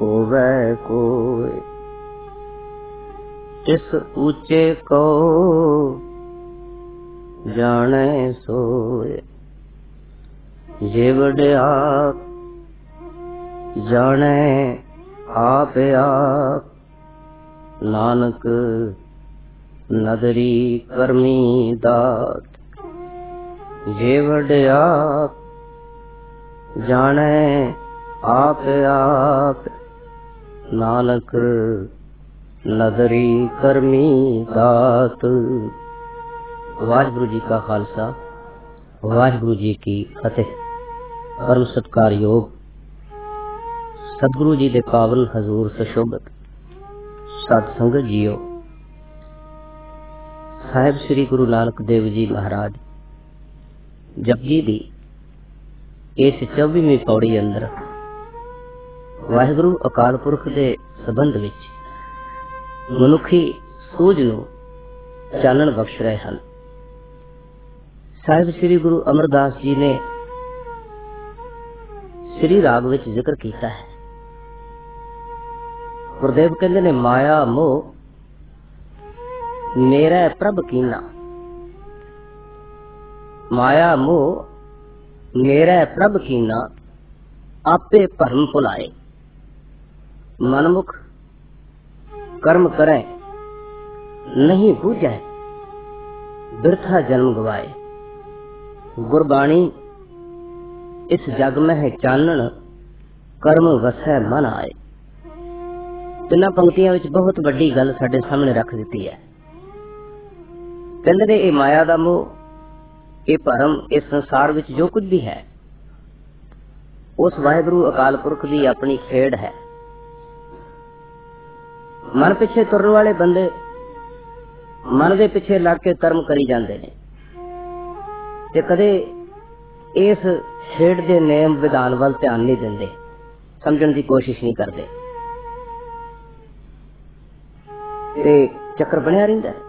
होवे कोय। तिस ऊंचे को जाने सोय। जे वड्याप जाने आप आप। नानक नदरी करमी दात। जे वड्याप जाने आप आप। नानक नदरी करमी दात। वाहिगुरु जी का खालसा, वाहिगुरु जी की फतेह। परम सत्कार योग सतगुरु जी दे पावन हजूर सशोभत सत संगत जीओ। साहिब श्री गुरु नानक देव जी महाराज जपजी दी इस 24वीं पौड़ी अंदर वाहिगुरु अकाल पुरख दे संबंध विच मनुखी सूझ नूं चानण बख्श रहे हैं। साहिब श्री गुरु अमरदास जी ने श्री राग विच जिक्र किया है। गुरुदेव कहते ने माया मोह मेरा प्रभ कीना। माया मोह मेरा प्रभ कीना आपे भरम भुलाए। मनमुख कर्म करे नहीं बूझे बिरथा जन्म गवाए। गुरबाणी इस जग में है चानन कर्म वसै मन आए। तिना पंक्तियां विच बहुत बड़ी गल साडे सामने रख दी है। कहंदे ने ये माया दा मोह, ये भरम, इस संसार विच जो कुछ भी है उस वाहिगुरु अकाल पुरख दी अपनी खेड़ है। मन पिछे तुरन वाले बंदे मन दे पिछे लग के कर्म करी जांदे ने ते कदे इस खेड़ दे नियम विधान वल ध्यान नहीं देंदे, समझण दी कोशिश नहीं करते ते चक्कर बनिया रहिंदा है।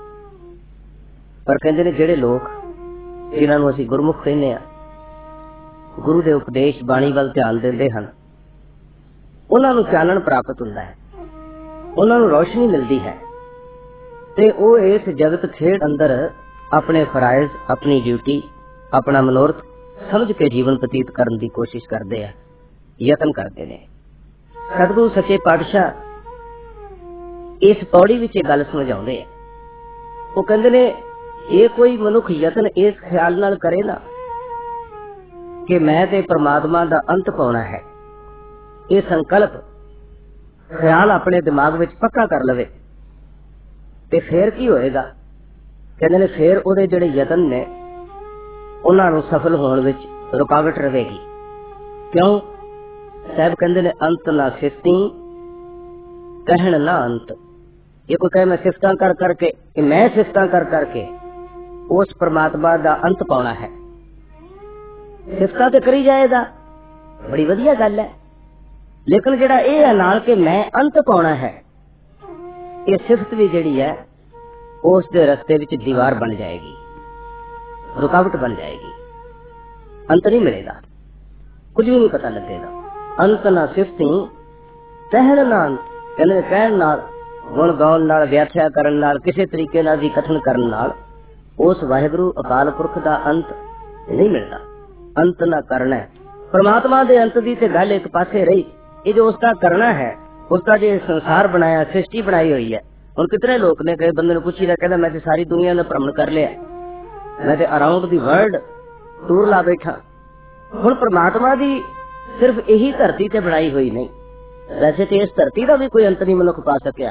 पर कहंदे ने जिहड़े लोग जिन्हां नूं असीं गुरमुख कहने आ, गुरु दे उपदेश बाणी वल ध्यान देंदे हन, उन्हां नूं चानण प्राप्त हुंदा है, उन्हां नूं रोशनी मिलदी है ते ओह इस जगत खेड़ अंदर अपने फराइज, अपनी ड्यूटी, अपना मनोरथ समझ के जीवन बतीत करने की कोशिश करते हैं, यतन करते हैं। सतगुरु सच्चे पातशाह इस पौड़ी विच गल समझाउंदे हैं। वो कहंदे ने ये कोई मनुख यतन इस ख्याल नाल करे ना कि मैं ते परमात्मा दा अंत पाउणा है, ये संकल्प ख्याल अपने दिमाग विच पक्का कर लवे ते फिर की होएगा। कहंदे ने फिर ओहदे जिहड़े यतन ने उन्हां नूं सफल होण विच रुकावट रहेगी। क्यों? साहब कहंदे ने अंत ना सिफती कहण ना अंत। ये कोई कहे मैं सिफतां कर करके कि मैं सिफतां कर करके उस परमात्मा दा अंत पाउणा है, सिफतां ते करी जाएगा, बड़ी वधिया गल है। लेकिन जिहड़ा ये है नाल कि मैं अंत पाउणा है, ये सिफत भी जिहड़ी है उस दे रस्ते विच दीवार बन जाएगी, रुकावट बन जाएगी, अंत नहीं मिलेगा, कुछ भी नहीं पता लगेगा। अंत ना सिफती कहण ना अंत। कहने कहण नाल, गुण गाउण नाल, व्याख्या करन नाल, किसी तरीके नाल भी कथन करन नाल उस वाहिगुरु अकाल पुरख दा अंत नहीं मिलता। अंत ना करना है। परमात्मा दे अंत दी ते गल एक पासे रही, ये जो उसका करना है, उसका जो संसार बनाया, सृष्टि बनाई हुई है। और कितने लोग ने कई बंदे पूछी रहा, कहता मैं तो सारी दुनिया ने भ्रमण कर लिया, मैं तो अराउंड दी वर्ल्ड टूर ला बैठा। हुण परमात्मा दी सिर्फ यही धरती ते बनाई हुई नहीं, वैसे तो इस धरती का भी कोई अंत नहीं मनुख पा सकिया।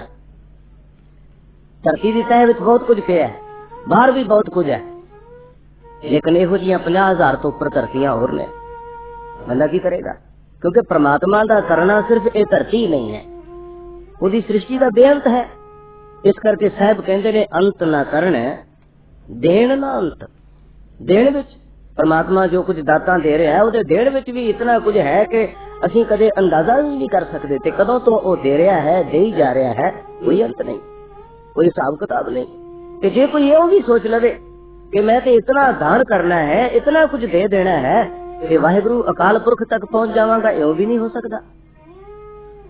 धरती की तह विच बहुत कुछ पिया है, बाहर भी बहुत कुछ है, लेकिन इहो जिहियां 50,000 तो उपर धरतियां होर ने। बंदा की करेगा? क्योंकि परमात्मा का करना सिर्फ ये धरती ही नहीं है, उसकी सृष्टि का बेअंत है। इस करके साहब कहते ने अंत ना करना, देण ना अंत। देण विच परमात्मा जो कुछ दाता दे रहा है, उहदे देण विच भी इतना कुछ है कि असीं कदे अंदाजा भी नहीं कर सकते। ते कदों तो वो दे रहा है, दे ही जा रहा है, कोई अंत नहीं, कोई हिसाब किताब नहीं। कि जे कोई ये भी सोच लवे कि मैं तो इतना दान करना है, इतना कुछ दे देना है कि वाहिगुरु अकाल पुरख तक पहुंच जावांगा, यो भी नहीं हो सकता।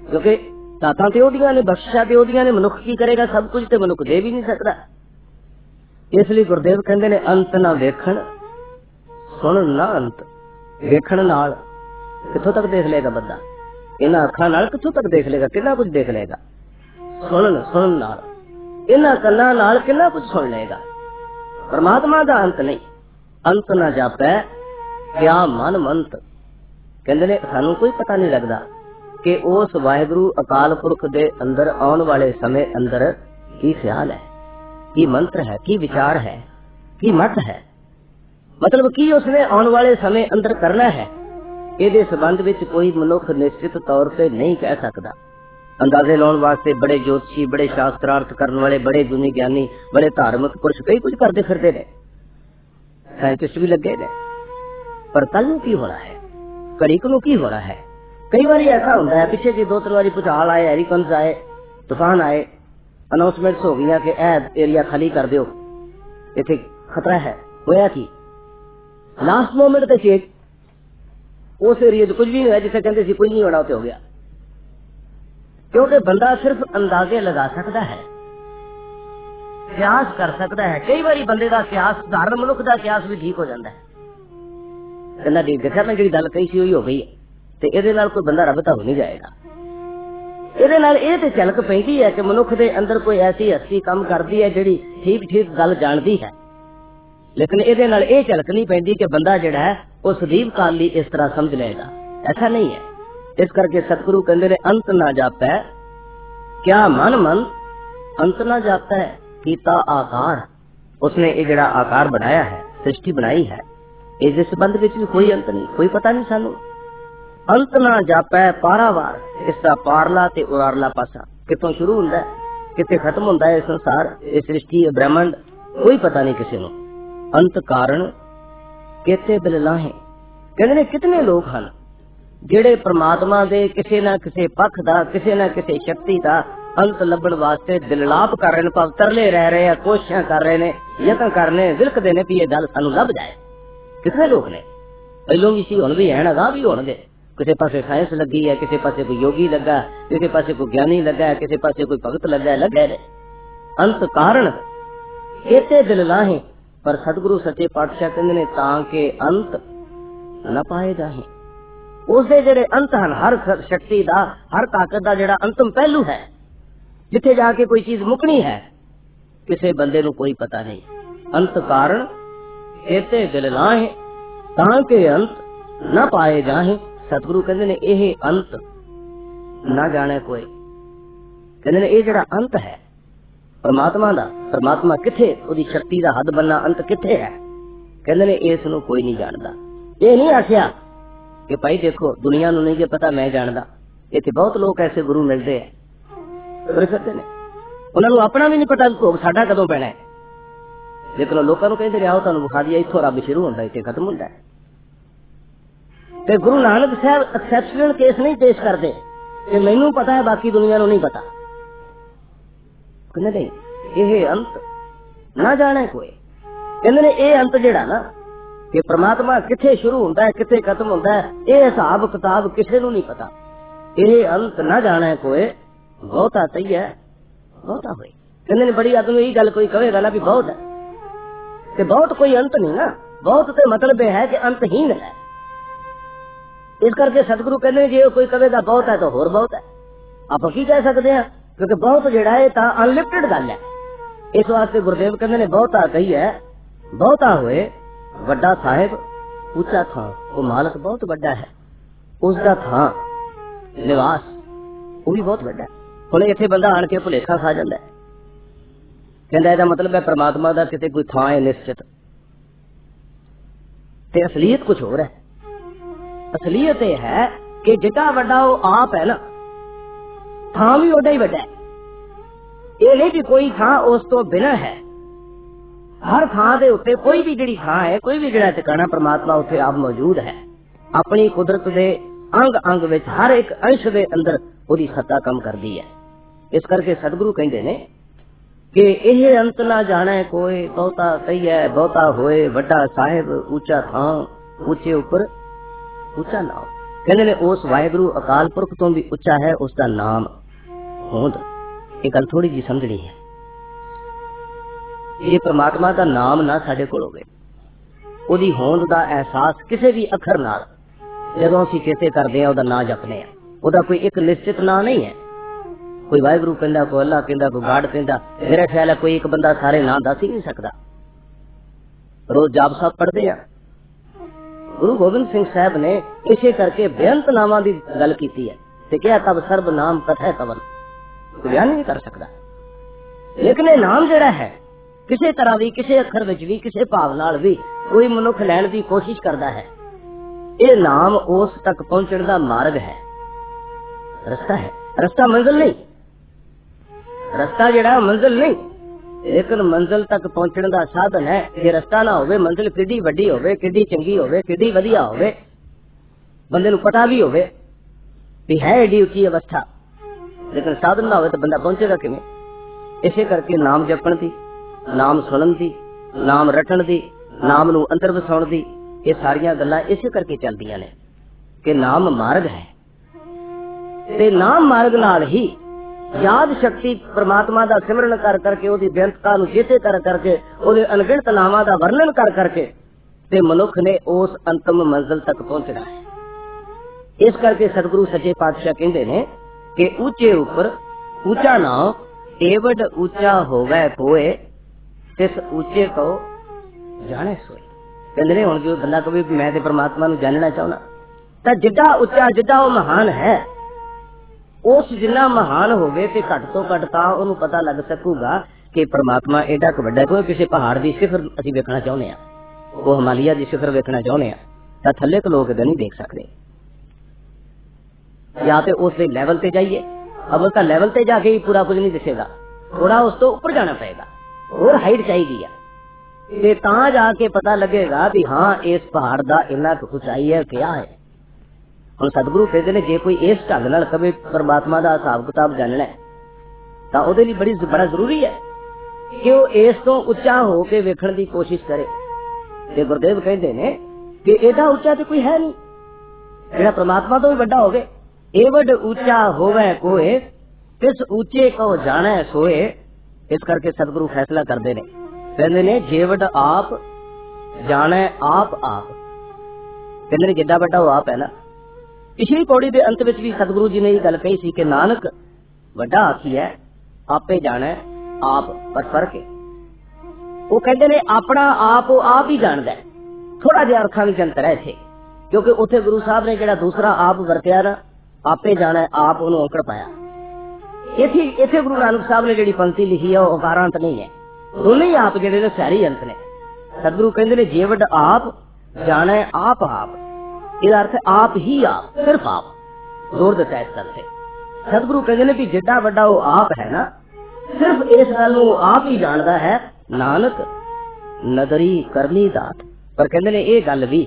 क्योंकि दातां ते ओदियां ने, बख्शिशां ते ओदियां ने, मनुख की करेगा, सब कुछ ते मनुख दे भी नहीं सकता। इसलिए गुरुदेव कहते ने अंत ना वेखण सुन ना अंत। वेखण नाल किथों तक देख लेगा बंदा, इन्हां अखां नाल किथों तक देख लेगा, कितना कुछ देख लेगा। सुन नाल, इन्हां कन्नां नाल कितना कुछ सुन लेगा। परमात्मा दा अंत नहीं। अंत ना जापै क्या मन मंत। कहते ने सानू कोई पता नहीं लगता कि उस वाहिगुरु अकाल पुरख दे अंदर आने वाले समय अंदर की ख्याल है, की मंत्र है, की विचार है, की मत है, मतलब की उसने आने वाले समय अंदर करना है। ये संबंध विच कोई मनुख निश्चित तौर पे नहीं कह सकता। अंदाजे लाने वास्ते बड़े ज्योतिषी, बड़े शास्त्रार्थ करने वाले, बड़े गुणी ज्ञानी, बड़े धार्मिक पुरुष कई कुछ करते फिरते ने, साइंटिस्ट भी लगे ने, पर कल नूं की होना है, घड़ी नूं की होना है। कई बार ऐसा होता है, पिछे जी 2-3 बार भूचाल आए, हैरिकन्स आए, तूफान आए, अनाउंसमेंट्स हो गई कि एरिया खाली कर दो, इत्थे खतरा है। होया कि लास्ट मोमेंट ते चेक उस एरिया कुछ भी नहीं होया, जिसे कहते सी कुछ नहीं होना हो गया। क्योंकि बंदा सिर्फ अंदाजे लगा सकता है, क्यास कर सकता है। कई बार बंदे का क्यास, साधारण मनुख का क्यास भी ठीक हो जाता है। कहना ठीक देखा मैं जी गल कही सी हो गई है, तो ये कोई बंदा रब तो हो नहीं जाएगा। ये झलक पैंदी है कि मनुख के अंदर कोई ऐसी हस्ती काम करती है जिहड़ी ठीक ठीक गल जानती है, लेकिन ये झलक नहीं पैंदी कि बंदा जिहड़ा है वो सदीव काल ली इस तरह समझ लेगा। ऐसा नहीं है। इस करके सतगुरु कहते ने अंत ना जापै क्या मन मन। अंत ना जापै कीता आकार। उसने ये जिहड़ा आकार बनाया है, सृष्टि बनाई है, इस संबंध विच भी कोई अंत नहीं, कोई पता नहीं सानू। अंत ना जापै पारावार। इसका पारला ते उरारला पासा कितों शुरू हुंदा है, किते खत्म हुंदा है संसार, ये सृष्टि, ब्रह्मांड, कोई पता नहीं किसी नूं। अंत कारण केते बिल लाहे। कहते ने कितने लोग हैं जेड़े परमात्मा दे किसी ना किसी पक्ष दा, किसी ना किसी शक्ति दा अंत लभण वास्ते दिललाप कर रहे हैं, भाव तरले रह रहे हैं, कोशिशां कर रहे हैं, यत्न कर रहे हैं, विलकदे ने भी ये गल सानू लभ जाए। कितने लोग ने पहलों भी सी, हुण भी है, अगां भी होणगे। किसी पासे साइंस लगी है, किसी पासे कोई योगी लगा, किसी पासे कोई ज्ञानी लगा है, किसी पासे कोई भगत लगा, लगे ने। अंत कारण केते दिल लाहे। पर सतगुरु सच्चे पातशाह कहंदे ने तां के अंत न पाए जाहे। उसदे जेड़े अंत हैं, हर शक्ति दा, हर ताकत दा जेड़ा अंतम पहलू है, जिथे जाके कोई चीज मुकनी है, किसी बंदे नूं कोई पता नहीं। अंत कारण केते दिल लाहे तां के अंत न पाए जाहे। सतगुरु कहंदे ने यह अंत ना जाने कोई। कहंदे ने यह जेड़ा अंत है परमात्मा दा, परमात्मा किथे, उदी शक्ति दा हद बनना अंत किथे है, कहंदे ने इस नूं कोई नहीं जानदा। ये नहीं आखिया कि भाई देखो दुनिया नूं नहीं जे पता, मैं जानदा। इत्थे बहुत लोग ऐसे गुरु मिलते हैं, उन्होंने अपना भी नहीं पता भोग साडा कदों पैना है, लेकिन लोगों को कहते आओ तुहानूं विखा दिया, इत्थों रब शुरू होंदा, इत्थे खत्म होंदा है। ते गुरु नानक साहब एक्सेप्शनल केस नहीं पेश करते कि मैनू पता है बाकी दुनिया नूं नहीं पता। कहते नहीं ये अंत ना जाने कोई। कहते ने ये अंत जिहड़ा ना कि परमात्मा किथे शुरू होंदा है, किथे खत्म होंदा है, ये हिसाब किताब किसी नूं नहीं पता। ये अंत ना जाने कोई बहुता सही है बहुता होए। कहते ने बड़ी आदमी यही गल कोई कहेगा ना भी बहुत है, कि बहुत कोई अंत नहीं ना, बहुत तो मतलब यह है कि अंतहीन है। इस करके सतगुरु कहते जे कोई कहेगा बहुत है तो होर बहुत है, आप की कह सकते हैं, क्योंकि बहुत जिहड़ा है तां अनलिमिटेड गल है। इस वास्ते गुरुदेव कहते ने बहुता कही है बहुता होए वड्डा साहिब ऊंचा थां। वो मालक बहुत बड़ा है, उसका थां निवास वो भी बहुत बड़ा है। हुण इत्थे बंदा आण के भुलेखा खा जांदा है, कहंदा इहदा मतलब है परमात्मा दा किते कोई थां है निश्चित, ते असलीयत कुछ होर है। असलीयत यह है कि जितना बड़ा वो आप है ना, थां भी ओडा ही बड़ा है। ये नहीं कि कोई थां उस तो बिना है, हर थां दे उत्ते कोई भी जिहड़ी थां है, कोई भी जिहड़ा ठिकाना परमात्मा उत्थे आप मौजूद है। अपनी कुदरत दे अंग अंग विच हर एक अंश दे अंदर उहदी सत्ता काम करदी है। इस करके सतगुरु कहंदे ने कि यह अंत ना जाने कोई, बहुता सही है बहुता होए वड्डा साहिब ऊंचा थां, ऊंचे ऊपर ऊंचा नाम। कहते ने उस वाहिगुरु अकाल पुरख तो भी उच्चा है उसका नाम होंद। ये गल थोड़ी जी समझनी है। ये परमात्मा का नाम ना साडे कोल होवे, ओदी होंद दा एहसास किसी भी अखर नाल जदों असीं चेते करदे आ ओदा नाम जपने आ, ओदा कोई एक निश्चित नाम नहीं है। कोई वाहिगुरु कहंदा, कोई अल्लाह कहंदा, कोई गाड़ कहंदा। मेरा ख्याल है कोई एक बंदा सारे नाम दस ही नहीं सकदा। रोज जाप साहब पढ़दे आ। गुरु गोबिंद सिंह साहब ने इसे करके बेअंत नामां दी गल कीती है ते क्या तब सर्ब नाम कथा कवन बयान नहीं कर सकदा। लेकिन ये नाम जिहड़ा है किसी तरह भी किसी अखर विच भी किसी भाव नाल भी कोई मनुख लैण दी कोशिश करदा है। ये नाम उस तक पहुंचण दा मार्ग है, रस्ता है। रस्ता मंजिल नहीं, रस्ता जिहड़ा मंजिल नहीं, लेकिन मंजिल तक पहुंचण दा साधन है। जे रस्ता ना होवे, मंजिल किड्डी वड्डी होवे, किड्डी चंगी होवे, किड्डी वधिया होवे, बंदे नूं पता भी होवे भी है एडी उच्ची अवस्था, लेकिन साधन ना होवे तो बंदा पहुंचेगा किवें? इसे करके नाम जपण दी, नाम सुनन दी, नाम रटण दी, नाम नूं अंदर वसाउण दी, ये सारियां गल्लां इसे करके चलदियां ने कि नाम मार्ग है। ते नाम मार्ग नाल ही याद शक्ति परमात्मा दा सिमरन कर करके ओदी बेअंतता नूं चेते कर करके ओदे अनगिनत नामां दा वर्णन कर करके ते मनुख ने उस अंतिम मंजिल तक पहुंचना है। इस करके सतगुरु सच्चे पातशाह कहंदे ने कि ऊंचे ऊपर ऊंचा नाम एवड ऊंचा होवे कोए तिस ऊंचे को जाने सोए। कहंदे ने हुण जो बंदा कहे मैं ते परमात्मा नूं जानना चाहुंदा तां जिड्डा ऊंचा जिड्डा वो महान है उस जिन्ना महान होवे ते घट तो घट तां ओनू पता लग सकूगा कि परमात्मा एडा क वड्डा। कोई किसी पहाड़ दी शिखर असीं वेखना चाहुंदे आ, वो हिमालय दी शिखर वेखना चाहुंदे आ तां थल्ले क लोग इदां नहीं देख सकदे। या तो उस लेवल ते जाइए, अवल तां लेवल ते जाके ही पूरा कुछ नहीं दिसेगा, थोड़ा उस तो ऊपर जाना पड़ेगा, और हाइट चाहिए ते तां जाके पता लगेगा भी हाँ इस पहाड़ दा इन्ना क ऊंचाई है क्या है। ਹੁਣ सतगुरु कहते हैं जे कोई इस ढंग नाल कवे परमात्मा का हिसाब किताब जानना है तो ਉਹਦੇ ਲਈ बड़ा जरूरी है कि वो इस तो उच्चा हो के वेखण की कोशिश करे। ते गुरदेव कहते हैं कि एडा उच्चा तो कोई है नहीं जेड़ा परमात्मा तो भी बड़ा होवे। एवड ऊंचा होवे कोए तिस ऊंचे को जाने सोए। इस करके सतगुरु फैसला करते ने, कहते ने जेवड आप जाने आप आप। कहते ने जिड्डा बड़ा वो आप है ना। पिछली पौड़ी के अंत में भी सतगुरु जी ने यह गल कही सी कि नानक वड्डा आखी है आपे जाने आप, पर फर्क है वो कहते ने अपना आप वो आप ही जानदा है। थोड़ा जिहा अर्थां विच अंतर है इत्थे, क्योंकि उत्थे गुरु साहब ने जिहड़ा दूसरा आप वरतिया ना आपे जाने आप उन्होंने औंकड़ पाया। इत्थे गुरु नानक साहब ने जिहड़ी पंक्ति लिखी है वो अकारांत नहीं है, दोनों ही आप जिहड़े ने सैरी अंत ने। सतगुरु कहते ने जेवड आप जाने आप आप, इसका अर्थ आप ही आप, सिर्फ आप, जोर देता है इस गल से। सतगुरु कहते हैं कि जिड्डा वड्डा वो आप है ना, सिर्फ इस गल को आप ही जानता है। नानक नदरी करनी दात, पर कहते ने ये गल भी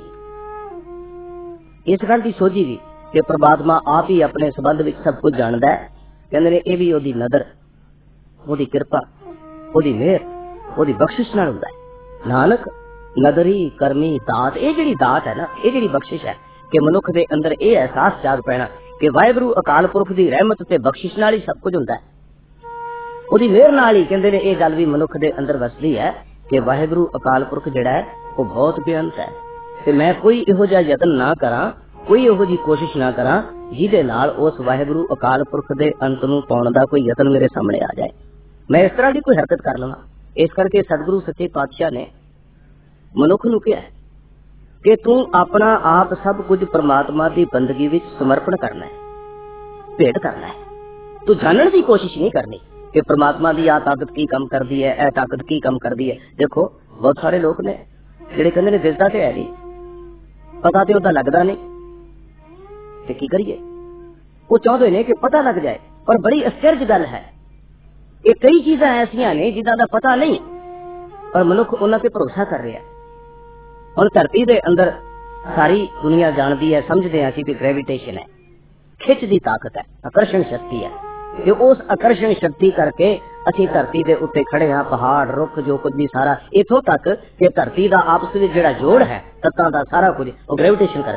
इस गल की सोची भी कि परमात्मा आप ही अपने संबंध में सब कुछ जानता है। कहते ने ये भी ओदी नदर, ओदी कृपा, ओदी मेहर, ओदी बख्शिश नाल हुंदा है। नानक नदरी करनी दात, ये जिहड़ी दात है ना, ये जिहड़ी बख्शिश है कि मनुख दे अंदर ये एहसास जाग पैना कि वाहिगुरु अकाल पुरख दी रहमत ते बख्शिश नाल ही सब कुछ हुंदा है। ओदी मेहर नाल ही कहंदे ने ये गल भी मनुख दे अंदर वसदी है कि वाहिगुरु अकाल पुरख जिहड़ा है वो बहुत बेअंत है ते मैं कोई इहो जिहा यतन ना करा, कोई इहो जी कोशिश ना करा जिहदे नाल उस वाहिगुरु अकाल पुरख दे अंत नूं पाउण दा कोई यतन मेरे सामने आ जाए, मैं इस तरह की कोई हरकत कर लवां। इस करके सतगुरु सच्चे पातशाह ने मनुख नूं कहा कि तू अपना आप सब कुछ परमात्मा की बंदगी विच समर्पण करना है, भेंट करना है। तू जानने की कोशिश नहीं करनी कि परमात्मा की आ ताकत की कम कर दी है, ए ताकत की कम कर दी है। देखो बहुत सारे लोग ने जिहड़े कहंदे ने दिसदा ते है नहीं, पता तो उदा लगदा नहीं, ते की करिए? वो चाहते ने कि पता लग जाए, पर बड़ी आश्चर्य गल है ये कई चीज़ां ऐसियां ने जिन्हां दा पता नहीं पर मनुख उन्हां ते भरोसा कर रहा है। और धरती के अंदर सारी दुनिया जानती है, समझते हैं कि ग्रेविटेशन है, खिच की ताकत है, आकर्षण शक्ति है। ते उस आकर्षण शक्ति करके असीं धरती के उत्ते खड़े हाँ, पहाड़ रुख जो कुछ भी सारा इथों तक कि धरती का आपस में जिहड़ा जोड़ है तत्तां दा सारा कुछ वो ग्रेविटेशन करके है।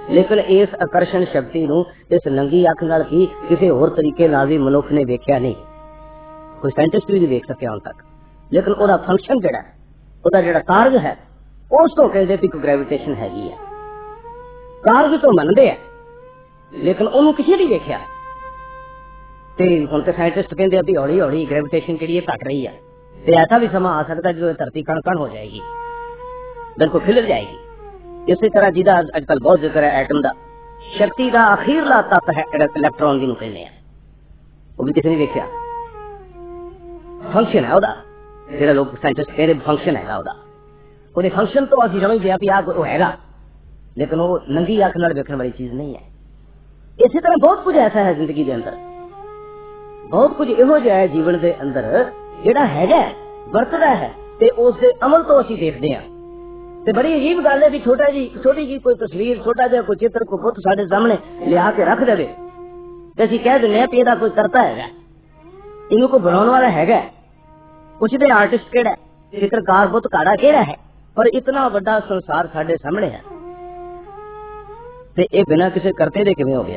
लेकिन इस आकर्षण शक्ति नूं इस नंगी अख नाल की किसी होर तरीके नाल भी मनुख ने वेख्या नहीं, कोई साइंटिस्ट भी नहीं वेख सकिया हुण तक। लेकिन ओदा फंक्शन जिहड़ा ओदा जिहड़ा कारज है उस तो कहते कि ग्रेविटेशन हैगी है, कारज तो मनदे है लेकिन ओनू किसी नहीं वेख्या। ते हुण ते साइंटिस्ट कहते भी हौली हौली ग्रेविटेशन जिहड़ी घट रही है, ते ऐसा भी समा आ सकता है जो धरती कण कण हो जाएगी, बिल्कुल खिलर जाएगी। इसी तरह जिहदा अजकल बहुत जिक्र है एटम का, शक्ति का अखीरला तत्व है इलेक्ट्रॉन जिहनूं कहने हैं, वो भी किसी ने वेख्या। फंक्शन है ओदा, जिहड़ा लोग साइंटिस्ट कहते फंक्शन है ओदा, ਉਹਦੇ फंक्शन तो ਅਸੀਂ समझते हैं भी आ कोई हैगा, लेकिन वो नंगी अख नाल वेखण वाली चीज नहीं है। इसी तरह बहुत कुछ ऐसा है जिंदगी के अंदर, बहुत कुछ इहो जिहा है जीवन के अंदर जिहड़ा हैगा वरतदा है ते उस दे अमल तो ਅਸੀਂ देखते हैं। ते बड़ी अजीब गल है भी छोटी जी कोई तस्वीर, छोटा जिहा कोई चित्र, कोई बुत साडे सामने लिया के रख देवे ते ਅਸੀਂ कह दिंदे भी ਇਹਦਾ कोई करता हैगा, ਇਹਨੂੰ कोई बनाने वाला हैगा, पुछदे आर्टिस्ट किहड़ा है, चित्रकार बुत काड़ा किहड़ा है, पर इतना बड़ा संसार साडे सामने है ते ये बिना किसी करते दे किवें हो गया।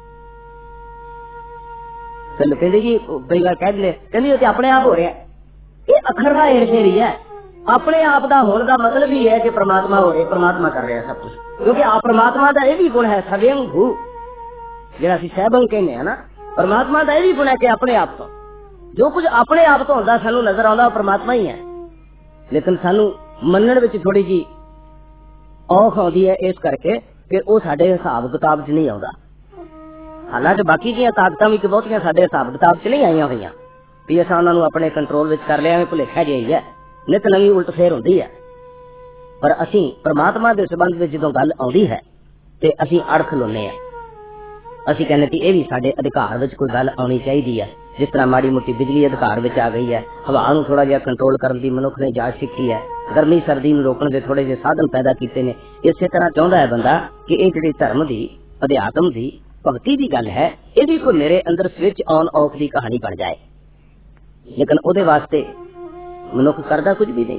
चलो कहते जी कई बार कह दिंदे कहंदे अपने आप हो रहा है, ये अखर का हेर-फेर ही है। अपने आप का होने का मतलब ही है कि परमात्मा हो रहा, परमात्मा कर रहा है सब कुछ, क्योंकि आप परमात्मा का यह भी गुण है सवयं भू, जिहड़ा असीं सहबंग कहने हैं ना, परमात्मा का यह भी गुण है कि अपने आप तो जो कुछ अपने आप तो होंदा सानू नजर आउंदा परमात्मा ही है, लेकिन सानू मनण विच थोड़ी जी औख आउंदी है, इस करके कि वो साडे हिसाब किताब च नहीं आउंदा। हालांकि बाकी दी ताकतां भी बहुतियां साडे हिसाब किताब च नहीं आईयां होईयां भी असां उन्हां नूं अपने कंट्रोल विच कर लिया, भुलेखा जिहा ही है, नित नवीं उल्ट फेर हुंदी है। पर असीं परमात्मा दे संबंध विच जदों गल आउंदी है ते असीं अड़ख लाउने आ, असीं कहने कि ये भी साडे अधिकार विच कोई गल आउणी चाहीदी है। जिस तरह माड़ी मोटी बिजली अधिकार विच आ गई है, हवा नूं थोड़ा जिहा कंट्रोल करन दी मनुख ने जाच सीखी है, गर्मी सर्दी नूं रोकण दे थोड़े जिहे साधन पैदा कीते ने। इसे तरह चाहुंदा है बंदा कि ये जिहड़ी धर्म दी, अध्यात्म दी, भगती दी गल है, इहदी कोई मेरे अंदर स्विच ऑन ऑफ दी कहानी बन जाए, लेकिन उहदे वास्ते मनुख करदा कुछ भी नहीं।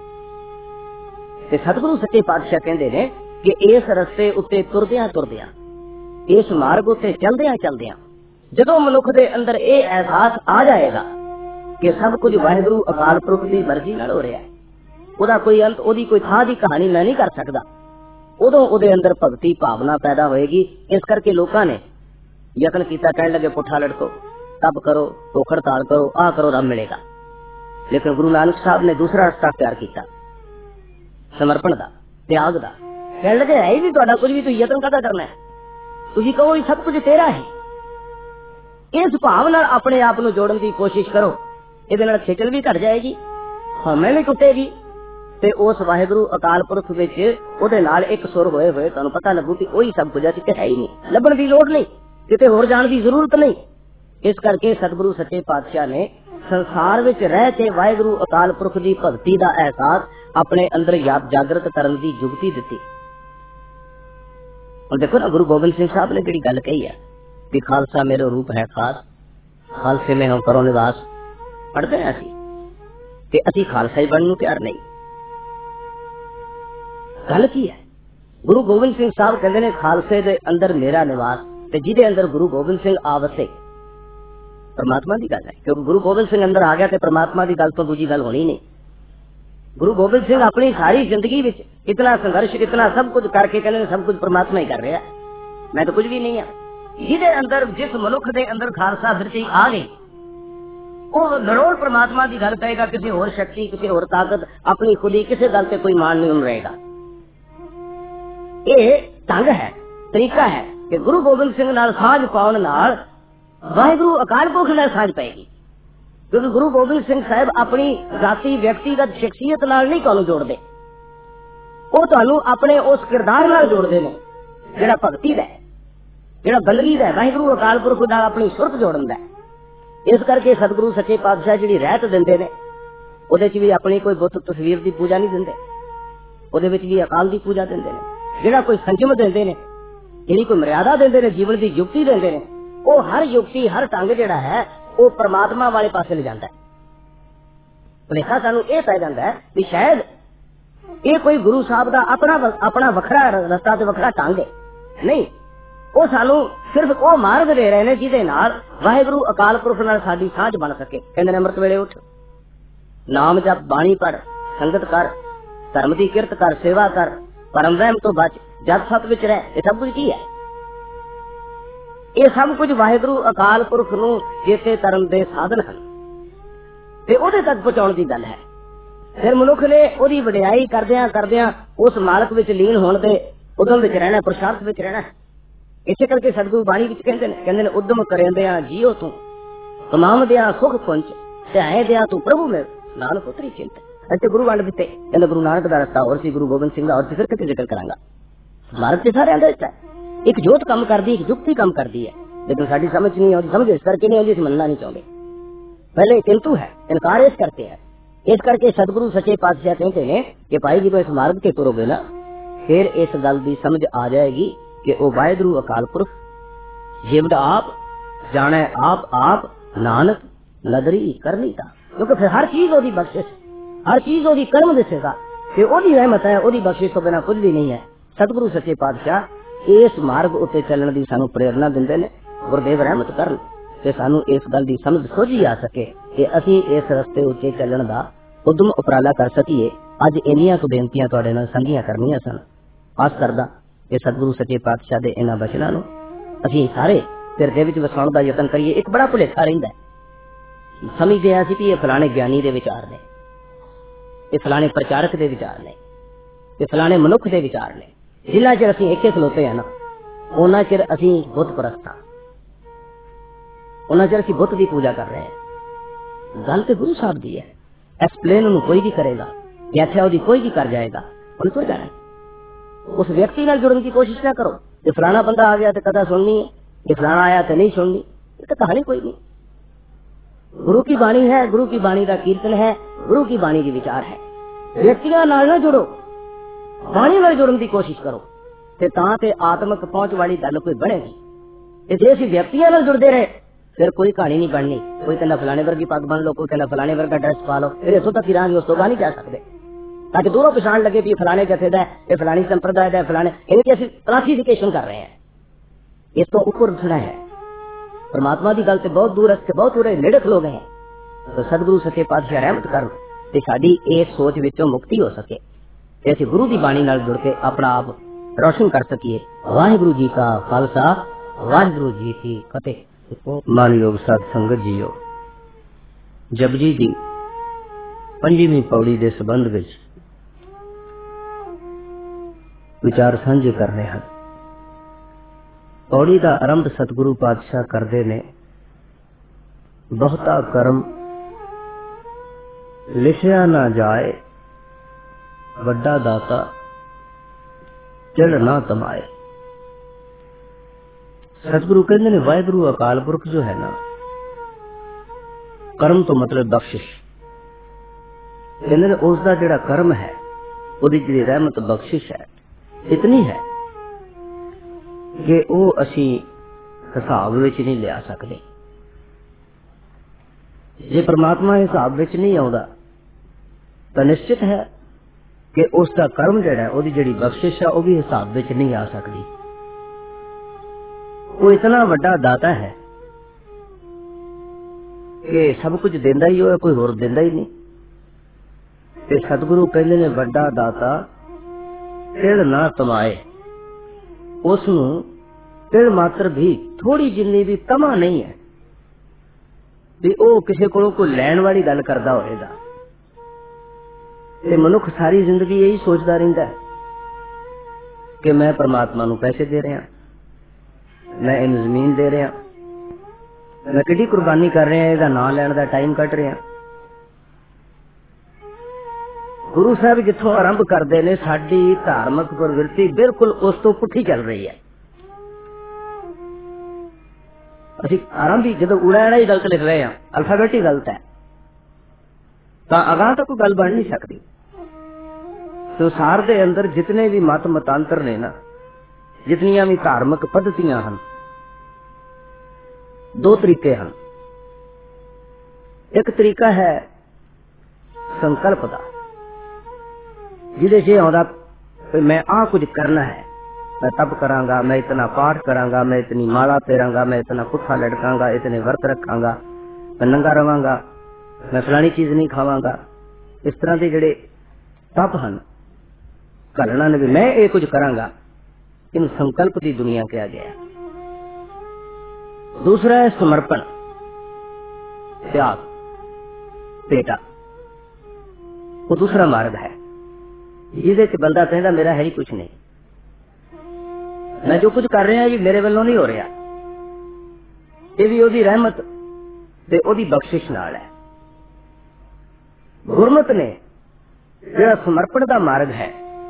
ते सतगुरु सच्चे पातशाह कहंदे ने कि इस रस्ते उत्ते तुरदियां तुरदियां, इस मार्ग उत्ते चलदियां चलदियां जदों मनुख दे अंदर ये एहसास आ जाएगा कि सब कुछ वाहिगुरू अकाल पुरख की मर्जी नाल हो रहा है, ओदा कोई अंत, ओदी कोई थां दी कहानी मैं नहीं कर सकदा, उदों ओदे अंदर भगती भावना पैदा होएगी। इस करके लोकां ने यत्न कीता, कहण लगे पुठा लटको, तप करो, भुख हड़ताल करो, आ करो, रब मिलेगा। लेकिन गुरु नानक साहब ने दूसरा रास्ता अख्तियार किया, समर्पण दा, त्याग दा। कहण लगे है ही नहीं तुहाडा कुछ भी, तुसीं यत्न काहदा करना है, तुसीं कहो ये सब कुछ तेरा है। इस भाव नाल अपने आप नूं जोड़न की कोशिश करो, इहदे नाल खिचल भी घट जाएगी, हमें भी टुटेगी, ते उस वाहिगुरू अकाल पुरख विच उहदे नाल एक सुर होए होए तुहानूं पता लगू कि ओही सब कुछ असीं है ही नहीं, लभण की लोड़ नहीं, किते होर जाण की जरूरत नहीं। इस करके सतगुरु सच्चे पातशाह ने संसार विच रह के वाहिगुरू अकाल पुरख की भगती का एहसास अपने अंदर जागृत करन की जुगती दिती। और देखो ना, गुरु गोबिंद सिंह साहब ने जिहड़ी गल कही है कि खालसा मेरो रूप है खास, खालसे में हम करो निवास, पढ़ते हैं असी खालसा ही बनने तैयार नहीं। गल की है, गुरु गोबिंद सिंह साहब कहते ने खालसे दे अंदर मेरा निवास, ते जिहदे अंदर गुरु गोबिंद सिंह आवसे, परमात्मा की गल है, क्योंकि गुरु गोबिंद सिंह अंदर आ गया तो परमात्मा की गल तो दूजी गल होनी नहीं। गुरु गोबिंद सिंह अपनी सारी जिंदगी विच इतना संघर्ष, इतना सब कुछ करके कहते सब कुछ परमात्मा ही कर रहा है, मैं तो कुछ भी नहीं है। जिहदे अंदर, जिस मनुख दे अंदर खालसा वृत्ति आ गई, वो नरोल परमात्मा की गल कहेगा, किसी होर शक्ति, किसी होर ताकत, अपनी खुदी किसी गल से कोई मान नहीं रहेगा। ये ढंग है, तरीका है कि गुरु गोबिंद सिंह नाल साझ पाउण नाल वाहिगुरू अकाल पुरख नाल साझ पाएगी, क्योंकि गुरु गोबिंद सिंह साहब अपनी जाति व्यक्तिगत शख्सियत नाल नहीं तुहानूं जोड़दे, वो तुहानूं अपने उस किरदार नाल जोड़दे ने जिहड़ा भगती दा है, जिहड़ा बंदगी दा है, वाहिगुरू अकाल पुरख नाल अपनी सुरत जोड़न दा है। इस करके सतगुरु सच्चे पातशाह जिहड़ी रहत दिंदे ने, ਉਹਦੇ ਚ ਵੀ अपनी कोई बुत तस्वीर की पूजा नहीं दिंदे, ਉਹਦੇ ਵਿੱਚ भी अकाल की पूजा दिंदे ने। ਜਿਹੜਾ कोई संजम दिंदे ने, ਜਿਹੜੀ कोई मर्यादा दिंदे ने, जीवन की युक्ति दिंदे ने, वो हर युक्ति हर ढंग जिहड़ा है वो परमात्मा वाले पासे ले जाता है। भुलेखा सानू ये पै जाता है भी शायद ये कोई गुरु साहब का अपना वखरा रस्ता ते वखरा ढंग है, नहीं, ਉਹ ਸਾਨੂੰ ਸਿਰਫ ਉਹ ਮਾਰਗ ਦੇ ਰਹੇ ਨੇ ਜਿਹਦੇ ਨਾਲ ਵਾਹਿਗੁਰੂ ਅਕਾਲ ਪੁਰਖ ਨਾਲ ਸਾਡੀ ਸਾਂਝ ਬਣ ਸਕੇ। ਕਹਿੰਦੇ ਨੇ ਅੰਮ੍ਰਿਤ ਵੇਲੇ ਉੱਠ, ਨਾਮ ਜਪ, ਬਾਣੀ ਪੜ, ਸੰਗਤ ਕਰ, ਧਰਮ ਦੀ ਕਿਰਤ ਕਰ, ਸੇਵਾ ਕਰ, ਪਰਮ ਵਹਿਮ ਤੋਂ ਬਚ, ਜਦ ਸਤ ਵਿੱਚ ਰਹਿ। ਇਹ ਸਭ ਕੁਝ ਕੀ ਹੈ? ਇਹ ਸਭ ਕੁਝ ਵਾਹਿਗੁਰੂ ਅਕਾਲ ਪੁਰਖ ਨੂੰ ਚੇਤੇ ਕਰਨ ਦੇ ਸਾਧਨ ਹਨ ਤੇ ਉਹਦੇ ਤੱਕ ਪਹੁੰਚਾਉਣ ਦੀ ਗੱਲ ਹੈ। ਫਿਰ ਮਨੁੱਖ ਨੇ ਉਹਦੀ ਵਡਿਆਈ ਕਰਦਿਆਂ ਕਰਦਿਆਂ ਉਸ ਮਾਲਕ ਵਿੱਚ ਲੀਨ ਹੋਣ ਦੇ ਉਦਮ ਵਿੱਚ ਰਹਿਣਾ, ਪੁਰਸ਼ਾਰਥ ਵਿੱਚ ਰਹਿਣਾ। ਇਸੇ ਕਰਕੇ ਸਤਿਗੁਰੂ ਬਾਣੀ ਵਿੱਚ ਕਹਿੰਦੇ ਨੇ ਉਦਮ ਕਰਿੰਦਿਆਂ ਜੀਓ ਤੂੰ, ਕਮਾਉਂਦਿਆਂ ਸੁਖ ਪੁੰਚ, ਧਿਆਇਂਦਿਆਂ ਤੂੰ ਪ੍ਰਭੂ ਮਿਲ, ਨਾਨਕ ਉਤਰੀ ਚਿੰਤ। ਅੱਛੇ ਗੁਰੂ ਵੰਡ ਦਿੱਤੇ। ਕਹਿੰਦਾ ਗੁਰੂ ਨਾਨਕ ਦਾ ਰਸਤਾ ਹੋਰ ਸੀ, ਗੁਰੂ ਗੋਬਿੰਦ ਸਿੰਘ ਦਾ ਹੋਰ ਸੀ, ਫਿਰ ਕਿਤੇ ਜ਼ਿਕਰ ਕਰਾਂਗਾ। ਮਾਰਗ ਤੇ ਸਾਰਿਆਂ ਦਾ ਦਿੱਤਾ। ਇੱਕ ਜੋਤ ਕੰਮ ਕਰਦੀ, ਇੱਕ ਯੁਕਤੀ ਕੰਮ ਕਰਦੀ ਹੈ, ਲੇਕਿਨ ਸਾਡੀ ਸਮਝ ਨਹੀਂ ਆਉਂਦੀ। ਸਮਝ ਇਸ ਕਰਕੇ ਨਹੀਂ ਆਉਂਦੀ, ਅਸੀਂ ਮੰਨਣਾ ਨਹੀਂ ਚਾਹੁੰਦੇ। ਪਹਿਲੇ ਕਿੰਤੂ ਹੈ, ਇਨਕਾਰ ਇਸ करते हैं। इस करके सतगुरु सच्चे पातशाह कहते हैं कि भाई जी इस मार्ग के तुरोगे ना, फिर इस गल की समझ आ जाएगी कि वह वाहिगुरू अकाल पुरख जिवड़ आप जाने आप नानक नदरी करनी था। क्योंकि फिर हर चीज ओदी बख्शिश, हर चीज ओदी कर्म दिसेगा कि ओदी रहमत है, ओदी बख्शिश तो बिना कुछ भी नहीं है। सतगुरु सच्चे पातशाह इस मार्ग उत्ते चलने की सानू प्रेरणा दिंदे ने। गुरदेव रहमत करन ते सानू इस गल की समझ सोझी आ सके कि असीं इस रस्ते उत्ते चलण दा उद्यम उपराला कर सकीए। अज इन्नियां कुछ बेनतियां तुहाडे नाल सांझियां करनियां सन। आस करदा कि सतगुरु सच्चे पातशाह दे इन्हां बचनां नूं असीं सारे फिर दे विच वसाउण दा यतन करिए। एक बड़ा भुलेखा रहिंदा है, समझदे आ असीं कि ये फलाणे ज्ञानी दे विचार ने, ये फलाणे प्रचारक दे विचार ने, ये फलाणे मनुख दे विचार ने। जिन्ना चिर असीं इक्के खलोते हैं ना, उन्ना चिर असीं बुत परस्त हां, उन्ना चिर असीं बुत दी पूजा कर रहे हैं। गल ते गुरु साहब दी है। एक्सप्लेन उन्हें कोई भी करेगा, व्याख्या उसकी कोई भी कर जाएगा, उन्हें तो जाना। उस व्यक्ति नाल जुड़ने की कोशिश ना करो कि फलाना बंदा आ गया तो कथा सुननी है, कि फलाना आया तो नहीं सुननी, ये तो कहानी कोई नहीं। गुरु की बाणी है, गुरु की बाणी का कीर्तन है, गुरु की बाणी की विचार है। व्यक्तियों नाल ना जुड़ो, बाणी नाल जुड़ने की कोशिश करो ते तां ते आत्मक पहुंच वाली गल कोई बनेगी। जे असीं व्यक्तियों नाल जुड़ते रहे फिर कोई कहानी नहीं बननी। कोई कहना फलाने वर्गी पग बन लो, कोई कहना फलाने वर्गा ड्रेस पा लो, फिर इतों तक ही उस तो नहीं जा सकते। ताकि दूरों पछाण लगे भी फलाने जथे दा है, फलानी संप्रदाय दा है, फलाने इनकी असीं क्लासिफिकेशन कर रहे हैं। इस तो ऊपर उठना है। परमात्मा की गल ते बहुत दूर है, बहुत दूर नेड़े खलो गए हैं। तो सतगुरु सच्चे पातशाह रहमत कर ते साडी इस सोच विचों मुक्ति हो सके ते असीं गुरु की बाणी नाल जुड़ के अपना आप रोशन कर सकीए। वाहिगुरू जी का खालसा, वाहिगुरू जी की फतेह। मानयोग साध संगत जीओ, जपजी दी 5वीं पौड़ी के संबंध विच विचार सांझे कर रहे हैं। पौड़ी का आरंभ सतगुरु पातशाह करते ने, बहुता कर्म लिखिया ना जाए, वड्डा दाता चिड़ ना तमाए। सतगुरु कहते ने वाहिगुरू अकाल पुरख जो है ना, कर्म तो मतलब बख्शिश। कहते ने उसका जिहड़ा कर्म है, उसकी जिहड़ी रहमत बख्शिश है, इतनी है कि वो असी हिसाब विच नहीं लिया सकते। जे परमात्मा हिसाब विच नहीं आउंदा तो निश्चित है कि उसका कर्म जिहड़ा उसकी जिहड़ी बख्शिश है वो भी हिसाब विच नहीं आ सकती। वो इतना बड़ा दाता है कि सब कुछ देंदा ही हो, कोई होर देंदा ही नहीं। ते सतगुरु कहते ने बड़ा दाता तिल ना तमाए, उसनू तिल मात्र भी थोड़ी जिन्नी भी तमा नहीं है भी वो किसी को कोई लैण वाली गल करदा होएगा। ते मनुख सारी जिंदगी यही सोचता रहिंदा है कि मैं परमात्मा नू पैसे दे रहा, मैं इन जमीन दे रहा, मैं किड्डी कुर्बानी कर रहा, इसका नाम लैण दा टाइम कट रहा। गुरु साहब जिथों आरंभ करते ने, साडी धार्मिक प्रवृत्ति बिल्कुल उस तो पुठी चल रही है। असीं आरंभ ही जो उड़ाड़ा ही गलत लिख रहे हैं, अल्फाबेट ही गलत है, तो अगां तक कोई गल बन नहीं सकती। संसार दे अंदर जितने भी मत मतांतर ने ना, जितनियां भी धार्मिक पद्धतियां हैं, दो तरीके हैं। एक तरीका है संकल्प का, जिहदे च आउंदा मैं आ कुछ करना है, मैं तप करांगा, मैं इतना पाठ करांगा, मैं इतनी माला फेरांगा, मैं इतना पुट्ठा लटकांगा, इतने वर्त रखांगा, मैं नंगा रवांगा, मैं फलानी चीज नहीं खावांगा। इस तरह के जिहड़े तप हैं घरना ने भी मैं ये कुछ करांगा, इन संकल्प की दुनिया कहा गया। दूसरा है समर्पण, त्याग, पेटा। वो दूसरा मार्ग है जिसे बंदा कहता मेरा है ही कुछ नहीं, मैं जो कुछ कर रहा ये मेरे वालों नहीं हो रहा, ये भी ओदी रहमत ते ओदी बख्शिश नाल है। गुरमत ने जो समर्पण का मार्ग है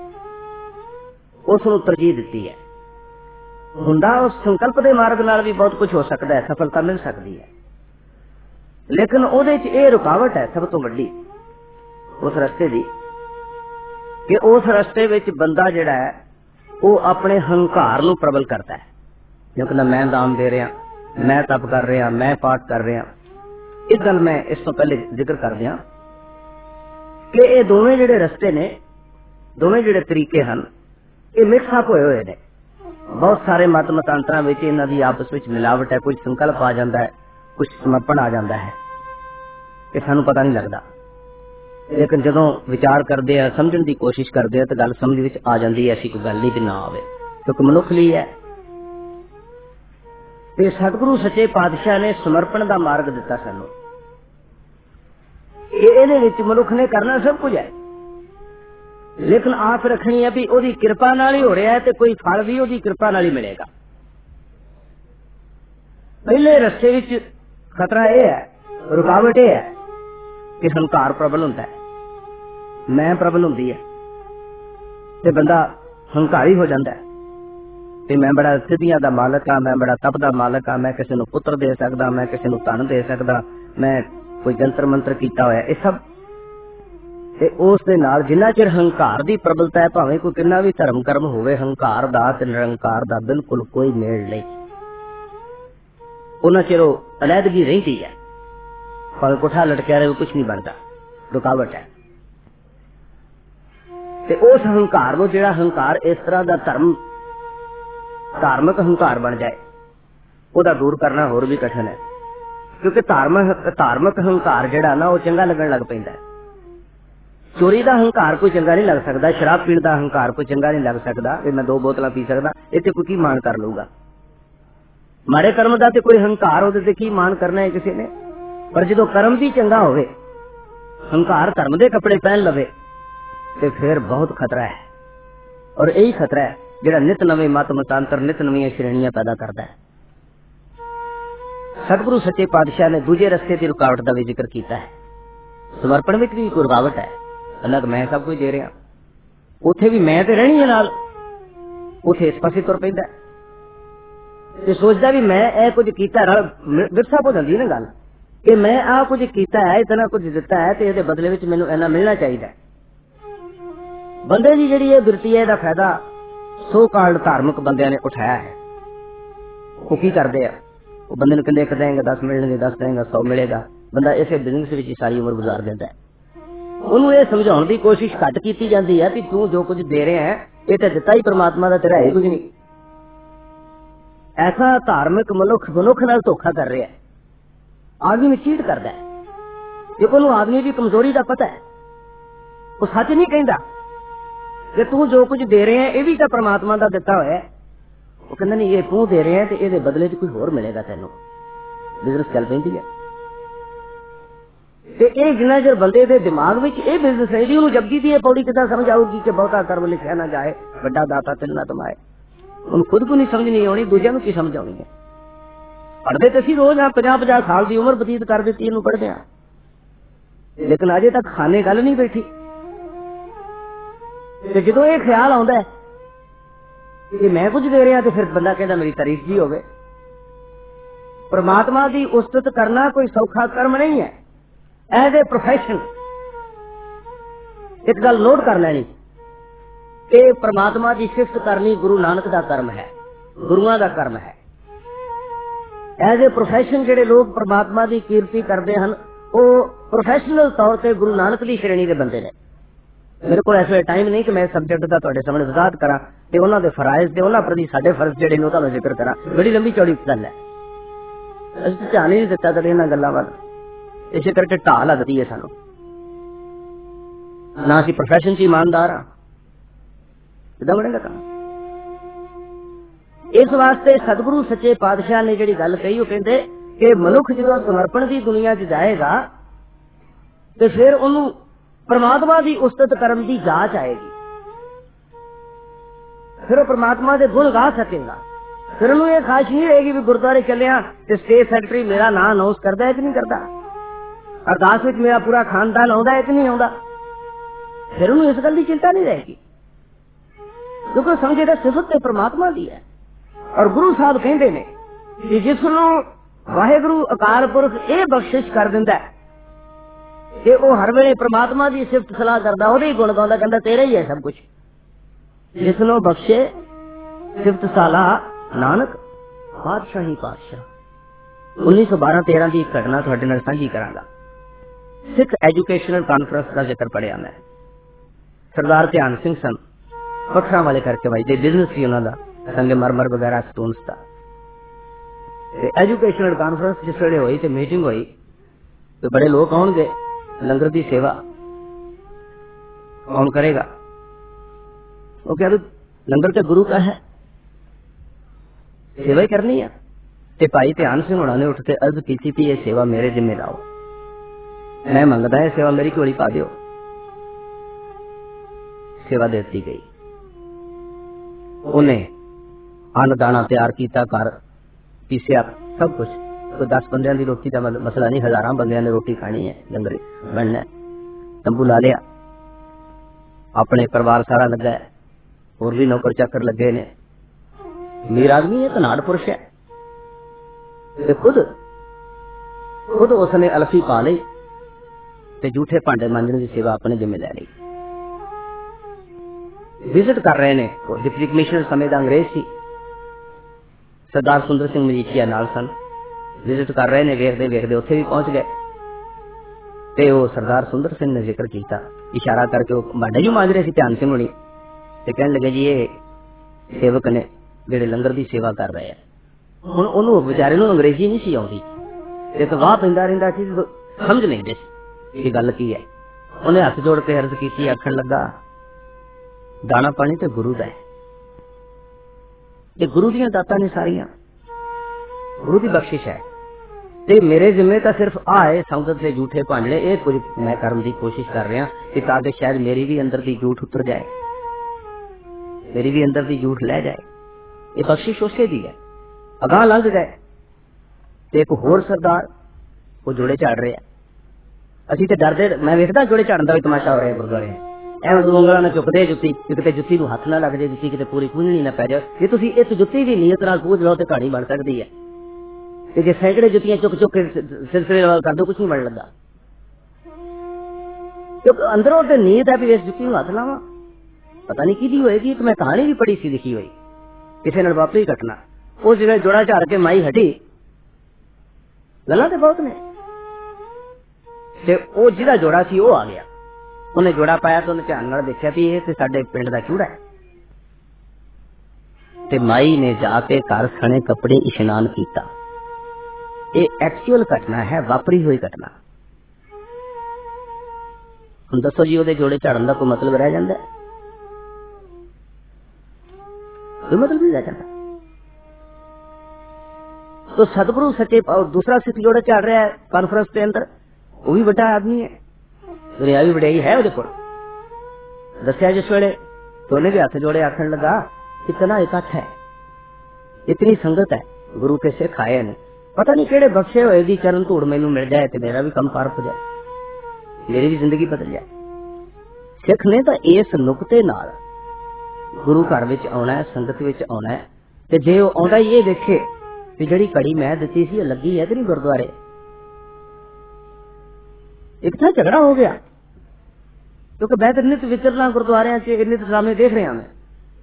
उसनूं तरजीह दी है। हुंदा उस संकल्प के मार्ग नाल भी बहुत कुछ हो सकता है, सफलता मिल सकती है, लेकिन उहदे च ये रुकावट है सब तो वड्डी उस रस्ते दी कि उस रस्ते विच बंदा जिहड़ा है वो अपने हंकार नूं प्रबल करता है। क्योंकि ना मैं दान दे रहा, मैं तप कर रहा, मैं पाठ कर रहा। इस गल मैं इस तो पहले जिक्र कर दिया कि ये दोवें जिहड़े रस्ते ने, दोवें जिहड़े तरीके हैं, ये मिक्सअप होए हुए ने। बहुत सारे मत मतांतरां विच इन्हां दी आपस विच मिलावट है, कुछ संकल्प आ जाता है, कुछ समर्पण आ जाता है, ये सानूं पता नहीं लगता। लेकिन जदों विचार करते हैं, समझण की कोशिश करते हैं, तो गल समझ विच आ जाती है, ऐसी कोई गल नहीं कि ना आवे, क्योंकि मनुख लई है। ते सतगुरु सच्चे पातशाह ने समर्पण का मार्ग दिता सानूं। इहदे विच मनुख ने करना सब कुछ है, लेकिन आस रखनी है भी ओदी कृपा नाल ही हो रहा है, तो कोई फल भी ओदी कृपा नाल ही मिलेगा। पहले रस्ते विच खतरा यह है, रुकावट यह है कि हंकार प्रबल होता है, मैं प्रबल होती है, तो बंदा हंकारी हो जाता है कि मैं बड़ा सिद्धियां दा मालक हाँ, मैं बड़ा तप दा मालक हाँ, मैं किसी नूं पुत्र दे सकदा, मैं किसी नूं धन दे सकदा, मैं कोई जंतर मंत्र किया होया। ये सब ते उस दे नाल जिन्ना चिर हंकार दी प्रबलता है, भावें कोई कितना भी धर्म कर्म होवे, हंकार दा ते निरंकार दा बिल्कुल कोई मेल नहीं। उन्ना चिर अलैदगी रहिंदी है, पर कोठा लटकिया रहे कुछ नहीं बनता, रुकावट है। ते उस हंकार नूं जिहड़ा हंकार इस तरह दा धार्मिक हंकार बन जाए, ओदा दूर करना होर भी कठिन है। क्योंकि धार्मिक हंकार जिहड़ा ना वो चंगा लगन लग पैंदा है। चोरी का हंकार कोई चंगा नहीं लग सकता, शराब पीण का हंकार कोई चंगा नहीं लग सकता कि मैं 2 बोतल पी सकता, इत्थे कोई की मान कर लूगा। माड़े कर्म का तो कोई हंकार उहदे ते की मान करना है किसी ने, पर जो कर्म भी चंगा होवे, हंकार धर्म के कपड़े पहन लवे, तो फिर बहुत खतरा है। और यही खतरा है जिहड़ा नित नवे मत मतांतर, नित नवीं श्रेणियां पैदा करता है। सतगुरु सच्चे पातशाह ने दूजे रस्ते की रुकावट का भी जिक्र किया है। समर्पण में भी कोई रुकावट है, अलग मैं सब कुछ दे रहा, उथे भी मैं तो रहनी है नाल, उथे इस पासे तुर पैंदा ते सोचदा भी मैं ए कुछ कीता, विरसा हो जाती है ना गल कि मैं आ कुछ कीता है, इतना कुछ दिता है, तो इहदे बदले विच मैनूं इन्ना मिलना चाहिए। बंदे की जिहड़ी बिरती है, इहदा फायदा सो काल्ड धार्मिक बंदियां ने उठाया है। वो की करते हैं, वो बंदे नूं कहंदे 1 देंगे 10 मिलणगे, 10 देंगे 100 मिलेगा। बंदा इसे बिजनेस विच ही सारी उम्र गुजार देता है। उन्होंने ये समझाने की कोशिश घट की जाती है कि तू जो कुछ दे रहे हैं ये तो दिता ही परमात्मा का, तेरा है कुछ नहीं। ऐसा धार्मिक मनुख नाल धोखा कर रहा है, आदमी में चीट करता है, क्योंकि उन्होंने आदमी की कमजोरी का पता है। वो सच नहीं कहता कि तू जो कुछ दे रहे हैं ये भी तो परमात्मा का दिता हुआ है। वो कहता नहीं, ये तू दे रहे हैं तो ये बदले च कोई होर मिलेगा तेनों। बिजनेस चल पैंदी है ते ये जिन्ना चर बंदे दे दिमाग में ये बिजनेस रही, उन्होंने जपजी दी पौड़ी कितना समझ आऊगी कि बहुता कर्म लिखा ना जाए, बड़ा दाता तिल ना तमाए। उन्हें खुद को नहीं समझ नहीं आनी, दूसरों की समझ आनी है। पढ़ते तो असी रोज 50-50 साल की उम्र बतीत कर दी इन्हू पढ़ते हैं, लेकिन अजे तक खाने गल नहीं बैठी। जो ये ख्याल आता है कि मैं कुछ दे रहा, तो फिर बंदा कहता मेरी तारीफ जी होवे। परमात्मा की उस्तत करना कोई सौखा कर्म नहीं है, एज ए प्रोफेशन। एक गल नोट कर लेनी कि परमात्मा की सिफत करनी गुरु नानक का कर्म है, गुरुआं का कर्म है। एज ए प्रोफेशन जिहड़े लोग परमात्मा की कीर्ति करते हैं, वो प्रोफेशनल तौर पर गुरु नानक की श्रेणी के बंदे ने। मेरे को ऐसा टाइम नहीं कि मैं सब्जेक्ट का तुहाडे सामने वजाहत करा ते उन्हां दे फराइज ते उन्हां प्रति साडे फर्ज जिहड़े ने उहदा जिक्र करा। बड़ी लंबी चौड़ी गल है, असीं ध्यान ही नहीं दिता कदे इन्हां गल्लां वल। इसे करके ढाह लगदी है सानू, ना असीं प्रोफैशन च ईमानदार हां। किदां बनेगा काम? इस वास्ते सतगुरु सच्चे पातशाह ने जिहड़ी गल कही, वो कहंदे कि मनुख जदों समर्पण की दुनिया च जाएगा तो फिर उन्होंने परमात्मा की उस्तत करने की जांच आएगी, फिर वो परमात्मा के गुण गा सकेगा। फिर उन्होंने यह खाश नहीं रहेगी भी गुरुद्वारे चले तो स्टेट सेक्रेटरी मेरा नाम अनाउंस करता है कि नहीं करता, अरदास में मेरा पूरा खानदान आता है कि नहीं आता। फिर उन्होंने इस गल की चिंता नहीं रहेगी, क्योंकि समझेगा सिफत परमात्मा की है। और गुरु साहब कहते हैं कि जिसनों वाहेगुरु अकाल पुरख ये बख्शिश कर दिंदा है कि वो हर वेले परमात्मा की सिफत सलाह करता, वो गुण गाँदा, कहता तेरा ही है सब कुछ। जिसनों बख्शे सिफत सलाह नानक पातशाह ही पातशाह। 1912-13 की घटना तुहाडे नाल सांझी करांगा। सिख एजुकेशनल कॉन्फ्रेंस का जिक्र पढ़िया मैं। सरदार ध्यान सिंह सन, पत्थर वाले करके वजदे, बिजनेस सी उन्हां दा, संगमरमर वगैरह स्टोन्स का। एजुकेशनल कॉन्फ्रेंस जिस वेले हुई तो मीटिंग हुई तो बड़े लोग आउणगे, लंगर की सेवा कौन करेगा? वो कह लंगर तो गुरु का है, सेवा ही करनी है। ते भाई ध्यान सिंह होना ने उठ के अर्ज की थी ये सेवा मेरे जिम्मे लाओ, मैं मंगता है सेवा मेरी झोली पा दियो। सेवा देती गई, उन्हें अन्न दाना तैयार किया, घर पीसिया, सब कुछ। तो 10 बंदियां की रोटी का मसला नहीं, हजारां बंदियां ने रोटी खानी है, लंगर बनना है। तंबू ला लिया, अपने परिवार सारा लगा है, और भी नौकर चाकर लगे ने। अमीर आदमी है, धनाड़ पुरुष है, खुद उसने अलफी पा ली ते झूठे भांडे मांजने की सेवा अपने जिम्मे ले ली। विजिट कर रहे ने डिप्टी कमिश्नर समय का अंग्रेज सी, सरदार सुंदर सिंह मजीठिया नाल सन। विजिट कर रहे ने, वेखदे वेखदे उत्थे भी पहुंच गए ते वो सरदार सुंदर सिंह ने जिक्र किया, इशारा करके भांडे जो मांज रहे थे ध्यान सिंह होनी, ते कहने लगे जी ये सेवक ने जेडे लंगर की सेवा कर रहे हैं। हुण उन्होंने बेचारे नूं अंग्रेजी नहीं सी आउंदी, एक वाह पैंदा रहिंदा सी, समझ नहीं दे कि गल की है। उन्हें हथ जोड़ के अर्ज की, आखण लगा दाना पानी तो गुरु का है, ये गुरु दी दातां ने सारियां, गुरु की बख्शिश है। ते मेरे जिम्मे तो सिर्फ आए संगत से झूठे भांडे, ये कुछ मैं करने की कोशिश कर रहा कि ताकि शायद मेरी भी अंदर की झूठ उतर जाए, मेरी भी अंदर की झूठ ले जाए। ये बख्शिश उसे दी है। अगाह लंघ गए ते एक होर सरदार वो जोड़े झाड़ रहे, असीं ते डरदे, मैं वेखदा जोड़े झाड़न का भी तमाशा हो रहा है गुरुद्वारे। एवं उंगलां नाल चुकदे जुत्ती, किते जुत्ती नूं हथ ना लग जाए, जुत्ती किते पूरी पूंजनी ना पै जाए। जे तुसीं इस जुत्ती दी नीयत नाल पूज लो तो कहानी बन सकती है, ते जे सैकड़े जुत्तियां चुक चुक के सिलसिले नाल कर दो, कुछ नहीं बन लगा। क्योंकि अंदरों तो नीयत है भी इस जुत्ती नूं हथ लावां, पता नहीं किहदी होएगी। एक मैं कहानी भी पढ़ी सी, लिखी हुई किसी नाल वापरी घटना। उस जगह जोड़ा झाड़ के माई हटी, गल्लां ते बहुत ने, ते वो जिहदा जोड़ा सी वो आ गया। उन्हें जोड़ा पाया तो उन्हें ध्यान नाल देखिया भी ये ते साडे पिंड दा चूड़ा है। ते माई ने जाके घर सने कपड़े इशनान किया। ये एक्चुअल घटना है, वापरी हुई घटना। हम दसो जी ओदे जोड़े झाड़न का कोई मतलब रह जाता है? कोई मतलब नहीं रह जाता। तो सतगुरु सच्चे, और दूसरा सिख जोड़े झाड़ रहा है कॉन्फ्रेंस के अंदर, वो भी बड़ा आदमी है, दुनिया भी बड़ाई है। दसिया जिस वेले तो उन्हें भी हाथ जोड़े, आखन लगा कितना इकट्ठ है, इतनी संगत है, गुरु के सिख आए ने, पता नहीं केड़े बख्शे हुए दी चरण धूड़ मैनू मिल जाए तो मेरा भी कम पार हो जाए, मेरी भी जिंदगी बदल जाए। सिख ने तो इस नुकते नाल गुरु घर विच आउणा है, संगत विच आउणा है, ते जे वो आउंदा ये देखे कि जिहड़ी घड़ी मैं दित्ती सी लगी है कि नहीं गुरुद्वारे। एक था झगड़ा हो गया, क्योंकि मैं तो नित विचरना गुरुद्वारे च, नित सामने देख रहा मैं,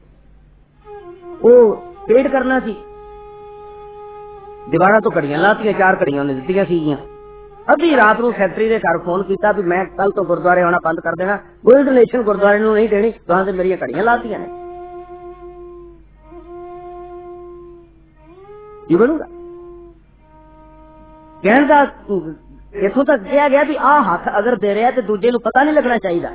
वो पेड़ करना सी, दीवारा तो घड़ियां लातियां, 4 घड़ियां उन्हें दित्तियां सीगियां, अद्धी रात नूं सैकटरी दे घर फोन किया भी मैं कल तो गुरुद्वारे आना बंद कर देना, कोई डोनेशन गुरुद्वारे नूं नहीं देनी, तुहां ते मेरियां घड़ियां लातियां ने, की बनूगा? कहण दा इथों तक कहा गया भी आ हाथ अगर दे रहा तो दूजे नूं पता नहीं लगना चाहिए,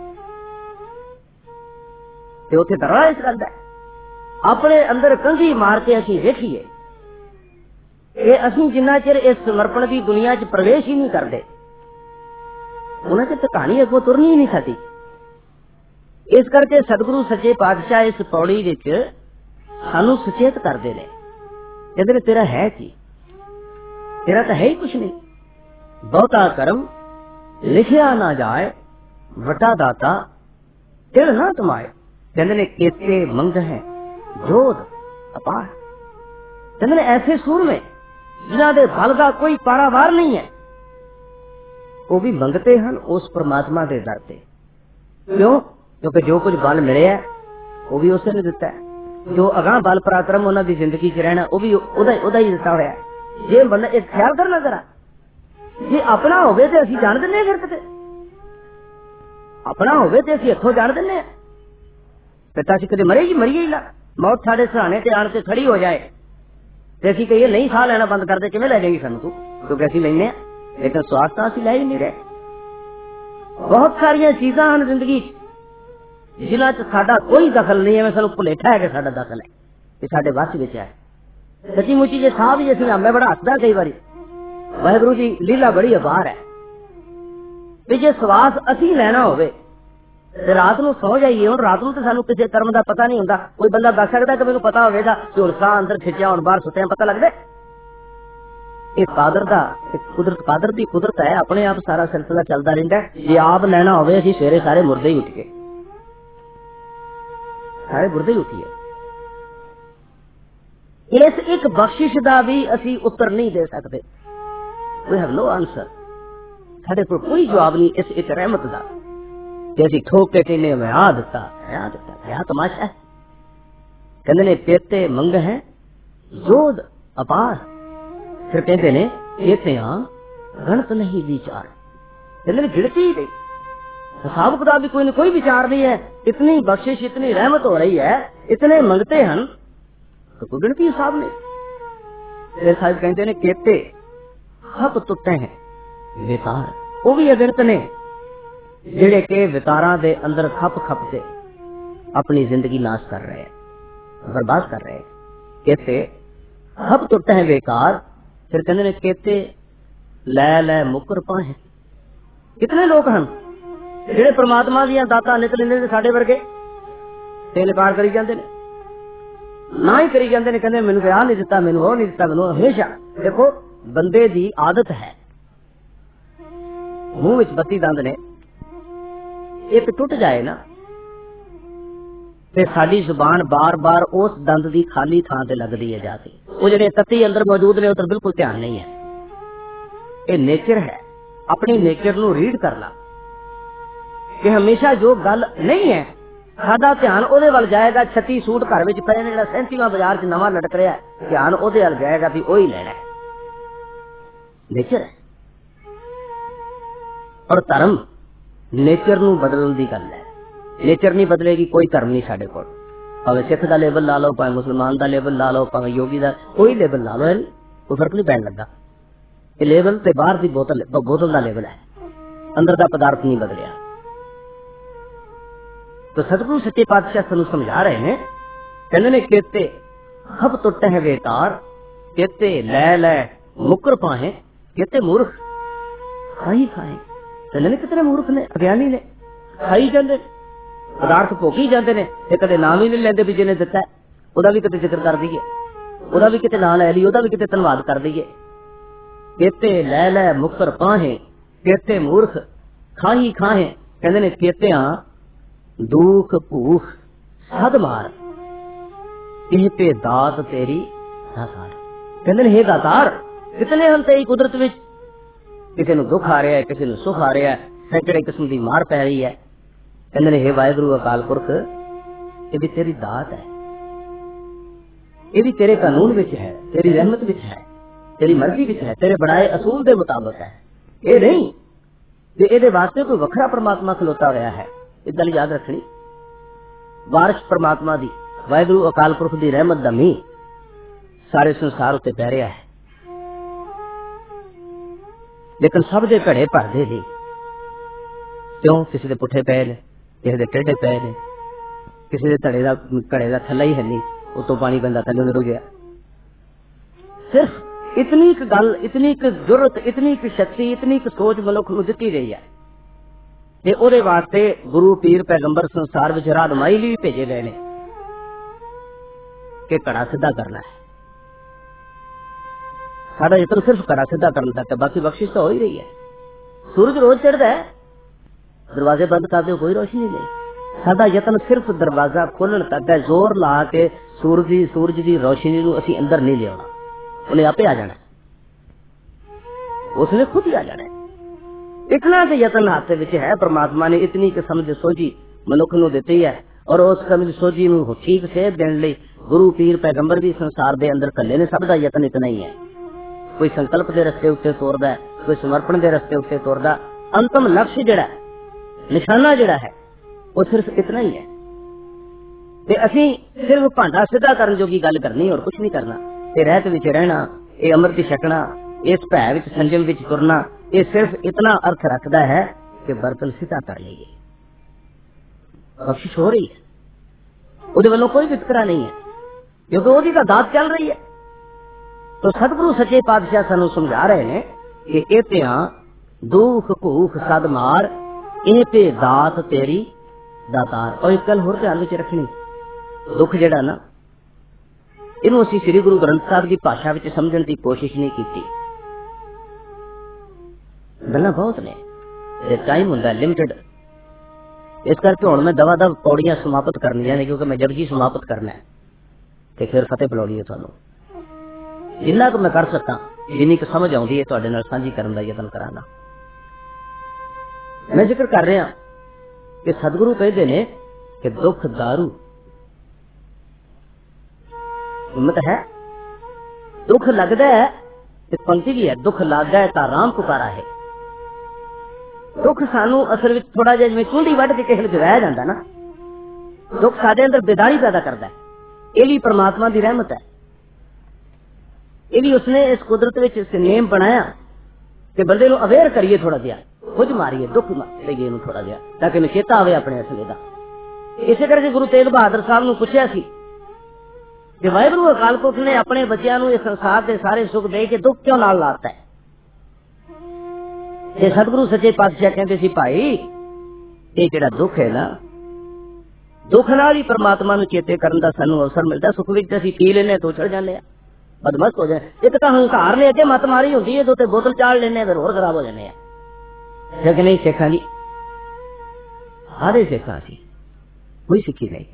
ते उत्थे डरा इस गल दा। अपने अंदर कंघी मार के असीं वेखीए कि असीं जिन्ना चिर इस समर्पण की दुनिया च प्रवेश ही नहीं करते उन्ना चिर तो कहानी अगों तुरनी ही नहीं सकती। इस करके सतगुरु सच्चे पातशाह इस पौड़ी विच सानू सचेत करते हैं, कहते तेरा है की, तेरा तो है ही कुछ नहीं, बहुता कर्म लिखिया ना जाए, वटा दाता तिल ना तमाए। कहते ने केते मंग है जोध अपार, कहते ने ऐसे सूर में जिन्हां दे बल का कोई पारावार नहीं है, वो भी मंगते हैं उस परमात्मा के दर से। क्यों? क्योंकि जो कुछ बल मिले है वो भी उसने दिता है, जो अगां बल पराक्रम उन्हां दी जिंदगी च रहना वो भी ओदा ही दिता होया है। जे बंदा एक ख्याल करना जरा, जे अपना होवे ते असीं जान दिंदे फिर किते, अपना होवे ते असीं इत्थों जान दिंदे ते असीं कदे मरीए ही ना, मौत साडे सराहने ते आण के खड़ी हो जाए ते असीं कहिए नहीं साह लेना बंद कर दे, किवें लै जाएगी सानू तू, क्योंकि असीं लैने लेकिन स्वास तां असीं लै ही नहीं रहे। बहुत सारियां चीजां हन जिंदगी जिन्हां च साडा कोई दखल नहीं है, मैं सानू भुलेखा है कि साडा दखल है, कि साडे वस विच है। सच्ची मुची जे साह भी असीं मैं बड़ा हसदा कई बारी, वाहिगुरू जी लीला बड़ी अपार है भी जे सवास असीं लैना होवे ते रात नूं सौ जाइए। हुण रात नूं ते सानू किसी कर्म दा पता नहीं हुंदा, कोई बंदा दस सकदा कि मैनूं पता होवेगा कि हुण साह अंदर खिंचिया हुण बाहर सुत्तिया, पता लगदा? ये कादर दा कुदरत, कादर दी कुदरत है, अपने आप सारा सिलसिला चलदा रहिंदा है। जे आप लैना होवे असीं सवेरे सारे मुर्दे ही उठ के सारे मुर्दे ही उठिए, इस एक बख्शिश दा भी असीं उत्तर नहीं दे सकते। वी हैव नो आंसर, साडे कोल कोई जवाब नहीं इस एक रहमत दा कि असीं ठोक के कहने मैं आ दिता क्या तमाशा है। कहंदे ने पेते मंग है जोध अपार, फिर कहते ने पेतियां गणत नहीं विचार, कहंदे ने गिनती ही नहीं, हिसाब किताब भी कोई विचार नहीं है। इतनी बख्शिश इतनी रहमत हो रही है, इतने मंगते हैं तो कोई गिनती हिसाब नहीं। फिर साहिब कहते ने केते खप तुटे हैं वितार, वो भी अगिनत ने जेड़े के वितारां दे अंदर खप के अपनी जिंदगी नाश कर रहे हैं, बर्बाद कर रहे हैं। केते खप तुटे हैं बेकार, फिर कहते ने केते लै मुकर पाए। कितने लोग हैं जेड़े परमात्मा दी दातां नित लेंदे ने, साडे वर्गे तेल पार करी जांदे ने, ना ही करी जांदे ने, कहंदे मैनूं आ नहीं दिता, मैनूं वो नहीं दिता, मैनूं। हमेशा देखो बंदे दी आदत है, मुंह विच 32 दंद ने, एक टुट जाए ना ते साडी जुबान बार बार उस दंद दी खाली थां ते लगदी है जाके, वो जेड़े 33 अंदर मौजूद ने उधर बिल्कुल ध्यान नहीं है। ये नेचर है, अपनी नेचर नूं रीड कर ला कि हमेशा जो गल नहीं है साडा ध्यान ओदे वल जाएगा। 36 सूट घर विच पए ने, जेड़ा 37वां बाजार च नवां लटक रहा है, ध्यान ओदे वल जाएगा भी ओही लेना है। नेचर है, और धर्म नेचर नूं बदलण दी गल है। नेचर नहीं बदलेगी कोई धर्म नहीं साडे कोल, भावें सिख दा लेबल ला लो, भावें मुसलमान दा लेबल ला लो, भावें योगी दा कोई लेबल ला लो, कोई फर्क नहीं पैण लगा। ये लेबल ते बाहर दी बोतल दा लेबल है, अंदर दा पदार्थ नहीं बदलिया। तो सतगुरु सच्चे पातशाह सानू समझा रहे हैं, कहने ने केते खप टुटे हैं बेकार, केते लै मुकर पाए, केते मूर्ख खाई खाए। कहने ने कितने मूर्ख ने, अज्ञानी ने, खाई जाते पदार्थ भोगी जाते ने, कदे नाम ही नहीं लेंदे भी जिन्हें दिता है ओदा भी किते जिक्र कर दईए, ओदा भी किते नाम लै ली, ओदा भी किते धन्नवाद कर दईए। केते लै मुकर पाए, केते मूर्ख खाही खाए। कहते ने केतियां दुख भूख सद मार, इह पे दात तेरी दातार। कहते ने हे दातार, कितने हम तेरी कुदरत विच, किसी नूं दुख आ रहा है, किसी नूं सुख आ रहा है, सैकड़े किस्म की मार पै रही है। कहते ने हे वाहिगुरू अकाल पुरख, ये भी तेरी दात है, ये भी तेरे कानून विच है, तेरी रहमत विच है, तेरी मर्जी विच है, तेरे बनाए असूल दे मुताबिक है। ये नहीं कि ये वास्ते कोई वखरा परमात्मा खलोता होया है। ये गल याद रखनी, बारिश परमात्मा दी, वाहिगुरु अकाल पुरख दी रहमत दा मींह सारे संसार उत्ते पै रहा है, लेकिन सब दे घड़े भरदे नहीं। क्यों? किसी दे पुठे पे ने, किसी दे टेढ़े पे ने, किसी दे घड़े दा थल्ला ही है नहीं, उतों पानी बंदा थल्ले निकल गया। सिर्फ इतनी एक गल, इतनी एक जुर्रत, इतनी एक शक्ति, इतनी एक सोच मनुख नूं दित्ती गई है ते ओदे वास्ते गुरु पीर पैगंबर संसार विच राहनुमाई भी भेजे गए ने कि घड़ा सीधा करना है। साडा यतन सिर्फ घड़ा सीधा करने तक है, बाकी बख्शिश तो हो ही रही है। सूरज रोज चढ़ता है, दरवाजे बंद कर दो, कोई रोशनी नहीं। साडा यतन सिर्फ दरवाजा खोलने तक है, जोर ला के सूरज की रोशनी नूं असीं अंदर नहीं लियाउणा, उन्हें आपे आ जाना, उसने खुद ही आ जाना। इतना तो यतन हाथ विच है, परमात्मा ने इतनी कि समझ सोझी मनुख नूं दित्ती है, और उस समझ सोझी नूं ठीक से देण लई गुरु पीर पैगंबर भी संसार दे अंदर कल्ले ने। सब दा यतन इतना ही है। कोई संकल्प के रस्ते उत्ते तोरदा है, कोई समर्पण के रस्ते उत्ते तोरदा। अंतिम लक्ष्य जिहड़ा निशाना जिहड़ा है वो सिर्फ इतना ही है ते असीं सिर्फ भांडा सीधा करन जोगी गल करनी, और कुछ नहीं करना। ते रहत विच रहना, ये अमृत छकना, इस भै विच संजम विच तुरना, ये सिर्फ इतना अर्थ रखता है कि बर्तन सीधा कर लीजिए, बख्शिश हो रही है, उहदे वल्लों कोई वितकरा नहीं है, क्योंकि ओहदी तां दात चल रही है। तो सतगुरु सच्चे पातशाह सानू समझा रहे हैं कि ये त्यां दुख भूख सद मार, ये ते दात तेरी दातार। और एक गल होर ध्यान विच रखनी, दुख जिहड़ा ना, इनू असीं श्री गुरु ग्रंथ साहिब की भाषा विच समझण की कोशिश नहीं की। गल्लां बहुत ने, टाइम हुंदा लिमिटेड, इस करके हुण मैं दवा दव पौड़ियां समाप्त करनियां ने, क्योंकि मैं जपजी समाप्त करना है ते फिर फतेह बुलाउणी है। तुहानूं जिन्ना कुछ मैं कर सका, जिन्नी कुछ समझ आउंदी है तुहाडे नाल सांझी करन दा यतन करांगा। मैं जिक्र कर रहा कि सतगुरु कहते ने कि दुख दारू हिम्मत है, दुख लगता है, इस पंक्ति भी है, दुख लगता है तां राम पुकारा है। दुख सानू असल में थोड़ा जिहा जिवें चूंडी वढ के किसे नूं रह जांदा ना, दुख साडे अंदर बेदारी पैदा करता है। ये भी परमात्मा की रहमत है, ये भी उसने इस कुदरत विच इस नेम बनाया कि बंदे नूं अवेयर करिए, थोड़ा जिहा खुद मारिए, दुख लईए नूं थोड़ा जिहा, ताकि नूं चेता आवे अपने असले दा। इसे करके गुरु तेग बहादुर साहब नूं पुछिया सी कि वाहिगुरू अकाल पुरख ने अपने बच्चों नूं इस संसार के सारे सुख दे के दुख क्यों नाल लाता है? ते सतगुरु सच्चे पातशाह कहते सी, भाई ये जिहड़ा दुख है ना, दुख नाल ही परमात्मा नूं चेते करन दा सानू अवसर मिलता। सुख विच असीं पी लेने तो चढ़ जाने, बदमस्त हो जाए। एक तां हंकार ने अगे मत मारी होंदी है, तो बोतल चाड़ लेने, फिर होर खराब हो जाने। कि नहीं सिखा जी, सारे सिखा सी, कोई सिखी नहीं,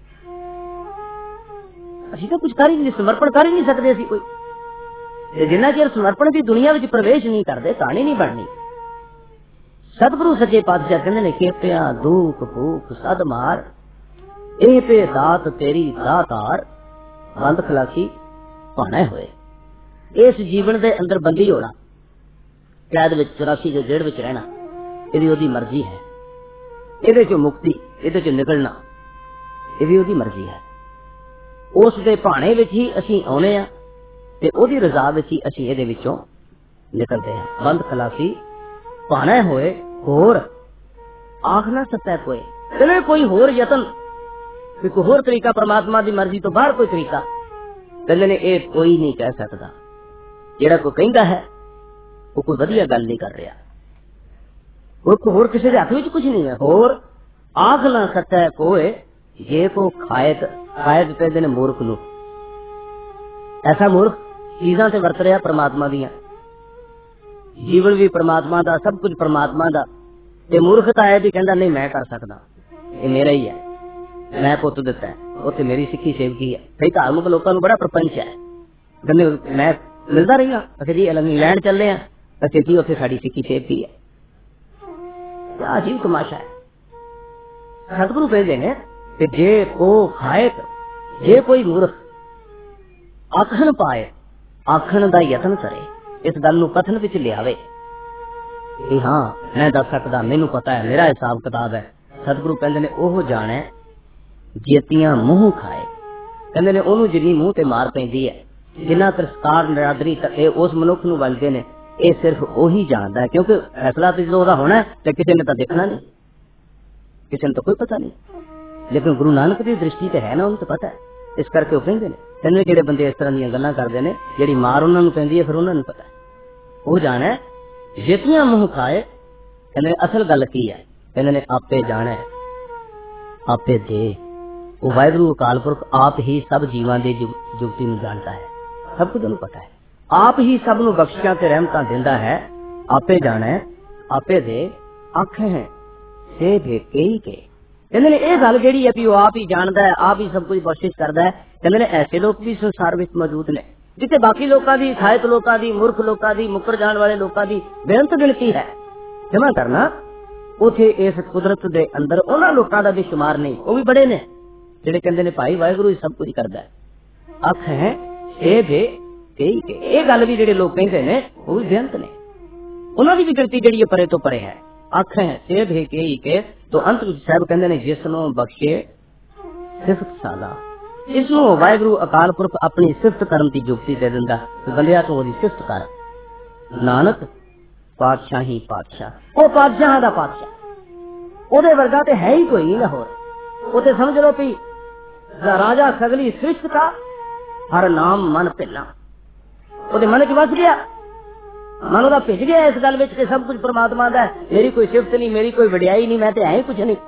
असीं तो कुछ कर ही नहीं, समर्पण कर ही नहीं सकते असीं कोई। जिन्ना चिर समर्पण की दुनिया में प्रवेश नहीं करते, कहानी नहीं बननी। सतगुरु सच्चे पातशाह कहते ने, खेपिया दुख भूख सद मार, ए पे दात तेरी दातार, बंद खलासी पाने होए। इस जीवन के अंदर बंदी होना, कैद विच 84 के जेड़ विच रहना, ये ओदी मर्जी है। ये चो मुक्ति, ये चो निकलना, ये भी ओदी मर्जी है। उस दे भाणे विच ही असीं आउणे आ ते ओदी रज़ा विच ही असीं इहदे विचों निकलते हैं। बंद खलासी पाने होए, होर आख ना सकता कोई, चले कोई होर यतन, कोई होर तरीका, परमात्मा की मर्जी तो बाहर कोई तरीका कहते ने, ये कोई नहीं कह सकता। जेड़ा कोई कहता है वो कोई वधिया गल नहीं कर रहा, होर किसी के हाथ में कुछ नहीं है। होर आख ना सकता है कोई, ये को खायत कहते ने मूर्ख नूं। ऐसा मूर्ख चीजां से वरत रहा परमात्मा दियां, जीवन भी परमात्मा दा, सब कुछ परमात्मा दा, ते मूर्खता है भी कहता नहीं मैं कर सकदा, ये मेरा ही है, मैं पुत दिता है, उत्थे मेरी सिक्खी सेवकी है। कई धार्मिक लोगों को बड़ा प्रपंच है, कहते मैं मिलता रही हाँ, अच्छा जी इंग्लैंड चले हैं, अच्छा जी उत्थे साडी सिक्खी सेवकी है। क्या अजीब तमाशा है। सतगुरु कहते हैं कि जे को खायत, जे कोई मूर्ख आखन पाए, आखन दा यतन करे, इस गल नूं कथन विच लियावे, कि हाँ मैं दस सकदा, मैनू पता है, मेरा हिसाब किताब है। सतगुरु कहंदे ने ओह जाने जेतियां मूंह खाए। कहंदे ने ओनू जिन्नी मूंह ते मार पैंदी है, जिन्ना तिरस्कार नरादरी ते उस मनुख नू वलदे ने, ये सिर्फ ओही जानदा है। क्योंकि फैसला तो जो ओहदा होना है ते किसी ने तो देखना नहीं, किसी ने तो कोई पता नहीं। लेकिन गुरु नानक की दृष्टि ते है ना, उन्हें तो पता है। इस करके वो कहंदे ने कहंदे जेड़े बंदे इस तरह दी गल्लां करदे ने, जेड़ी मार उन्हां नू पैंदी है, फिर उन्हां नू पता है। वो जाने जेतियां मूंह खाए। कहंदे असल गल की है, कहंदे ने आपे जाने आपे दे। वो वाहिगुरू अकाल पुरख आप ही सब जीवां दे जुगती नू जानता है, सब कुछ उन्हें पता है। आप ही सब नू बख्शियां ते रहमतां दिंदा है। आपे जाने आपे दे, आखे हैं से भेके ही के। कहंदे ने ये गल जेहड़ी है भी वो आप ही जानदा है, आप ही सब कुछ बख्शिश करदा है। कहंदे ने ऐसे लोग भी संसार विच मौजूद ने जिथे बाकी लोगों की, साहित लोगों की, मूर्ख लोगों की, मुकर जाने वाले लोगों की बेअंत गिनती है। जमा करना उथे इस कुदरत दे अंदर उन्हां लोगों का भी शुमार नहीं, वो भी बड़े ने जेडे कहंदे ने भाई वाहिगुरू सब कुछ करदा है। अख है ए बे कई के, ये गल भी जेडे लोग कहंदे ने वो भी बेअंत ने, उन्हां दी भी गिनती जेहड़ी है परे तो परे है। अख है सेब है के तो अंत साहब कहंदे ने जिसनों बख्शे सिफत सादा, इसनों वाहिगुरू अकाल पुरख अपनी सिफत करन दी जुगती दे दिंदा। बंदिया तो ओदी सिफत कर। नानक पातशाही पातशाह, वो पातशाह दा पातशाह, ओदे वर्गा ते है ही कोई नहीं लाहौर। उते समझ लो भी राजा सगली सृष्ट का हर नाम मन पिला, ओदे मन च बस गया, मन ओदा भिज गया इस गल विच कि सब कुछ परमात्मा दा है, मेरी कोई सिफत नहीं, मेरी कोई वडियाई नहीं, मैं ते है ही कुछ नहीं।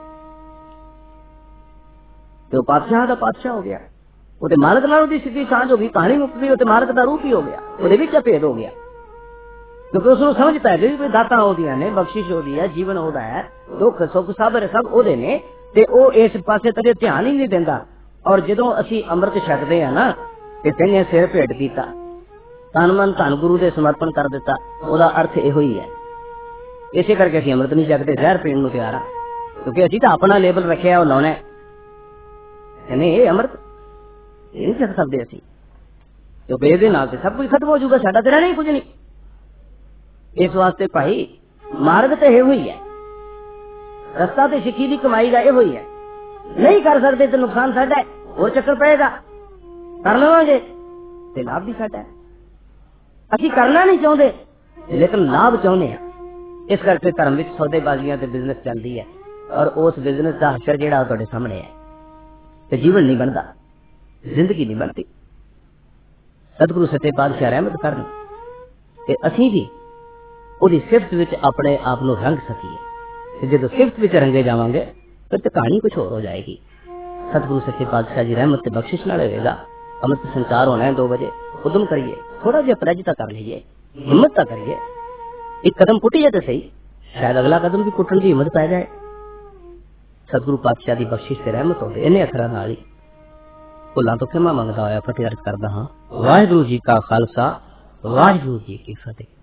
तो पातशाह दा पातशाह हो गया, ओदे मालक नाल ओदी सीधी सांझ हो गई, कहानी मुक गई, ओदे मालक दा रूप ही हो गया, ओदे विच भेद हो गया। क्योंकि उसनू समझ पै गई भी दातां ओदियां ने, बख्शिश ओदी है, जीवन ओदा है, दुख सुख सब ओदे ने, ते ओ इस पासे कदे ध्यान ही नहीं दिंदा। और जदों असीं अमृत छकदे आ ना, ते कहने सिर भेट कीता, तन मन धन गुरु दे समर्पण कर दिता, ओदा अर्थ इहो ही है। इसे करके असीं अमृत नहीं छकदे, जहर पीण नूं तैयार आ, क्योंकि असीं तां अपना लेबल रखिआ ओ लाउणा है। कहने ये अमृत ये नहीं छक सकदे असीं, क्योंकि इहदे नाल ते सब कुछ खत्म हो जाऊगा, साडा ते रहना ही कुछ नहीं। इस वास्ते भाई मार्ग तो इहो ही है, रस्ता तो सिक्खी की कमाई का इहो ही है। नहीं कर सकते तो नुकसान साडा है, और चक्कर पएगा, कर लवांगे ते लाभ भी साडा है। असीं करना नहीं चाहते लेकिन लाभ चाहते हैं। इस करके धर्म विच सौदेबाजियां ते बिजनेस चलती है, और उस बिजनेस का हशर जिहड़ा तुहाडे सामने है, ते जीवन नहीं बनता, जिंदगी नहीं बनती। सतगुरु सच्चे पातशाह रहमत करन ते असीं भी ਉਹਦੀ ਸਿਫਤ ਵਿੱਚ ਆਪਣੇ ਆਪ ਨੂੰ ਰੰਗ ਸਕੀਏ। ਤੇ ਜਦੋਂ ਸਿਫਤ ਵਿੱਚ ਰੰਗੇ ਜਾਵਾਂਗੇ ਫਿਰ ਤੇ ਕਹਾਣੀ ਕੁਝ ਹੋਰ ਹੋ ਜਾਏਗੀ। सतगुरु सच्चे पातशाह जी रहमत ਤੇ ਬਖਸ਼ਿਸ਼ ਨਾਲ ਹੋਵੇਗਾ। अमृत संचार होना है 2 बजे, उदम करिए, थोड़ा जिहा प्रयत्न कर लीजिए, हिम्मत तो करिए, एक कदम पुटिए तो सही, शायद अगला कदम भी पुटन की हिम्मत पै जाए। सतगुरु पातशाह की बख्शिश से रहमत होवे। इन्हें अखरां नाल ही भुलां तो खिमा मंगदा होया फतेह अर्ज करदा हां। वाहिगुरू जी का खालसा, वाहिगुरू जी की फतेह।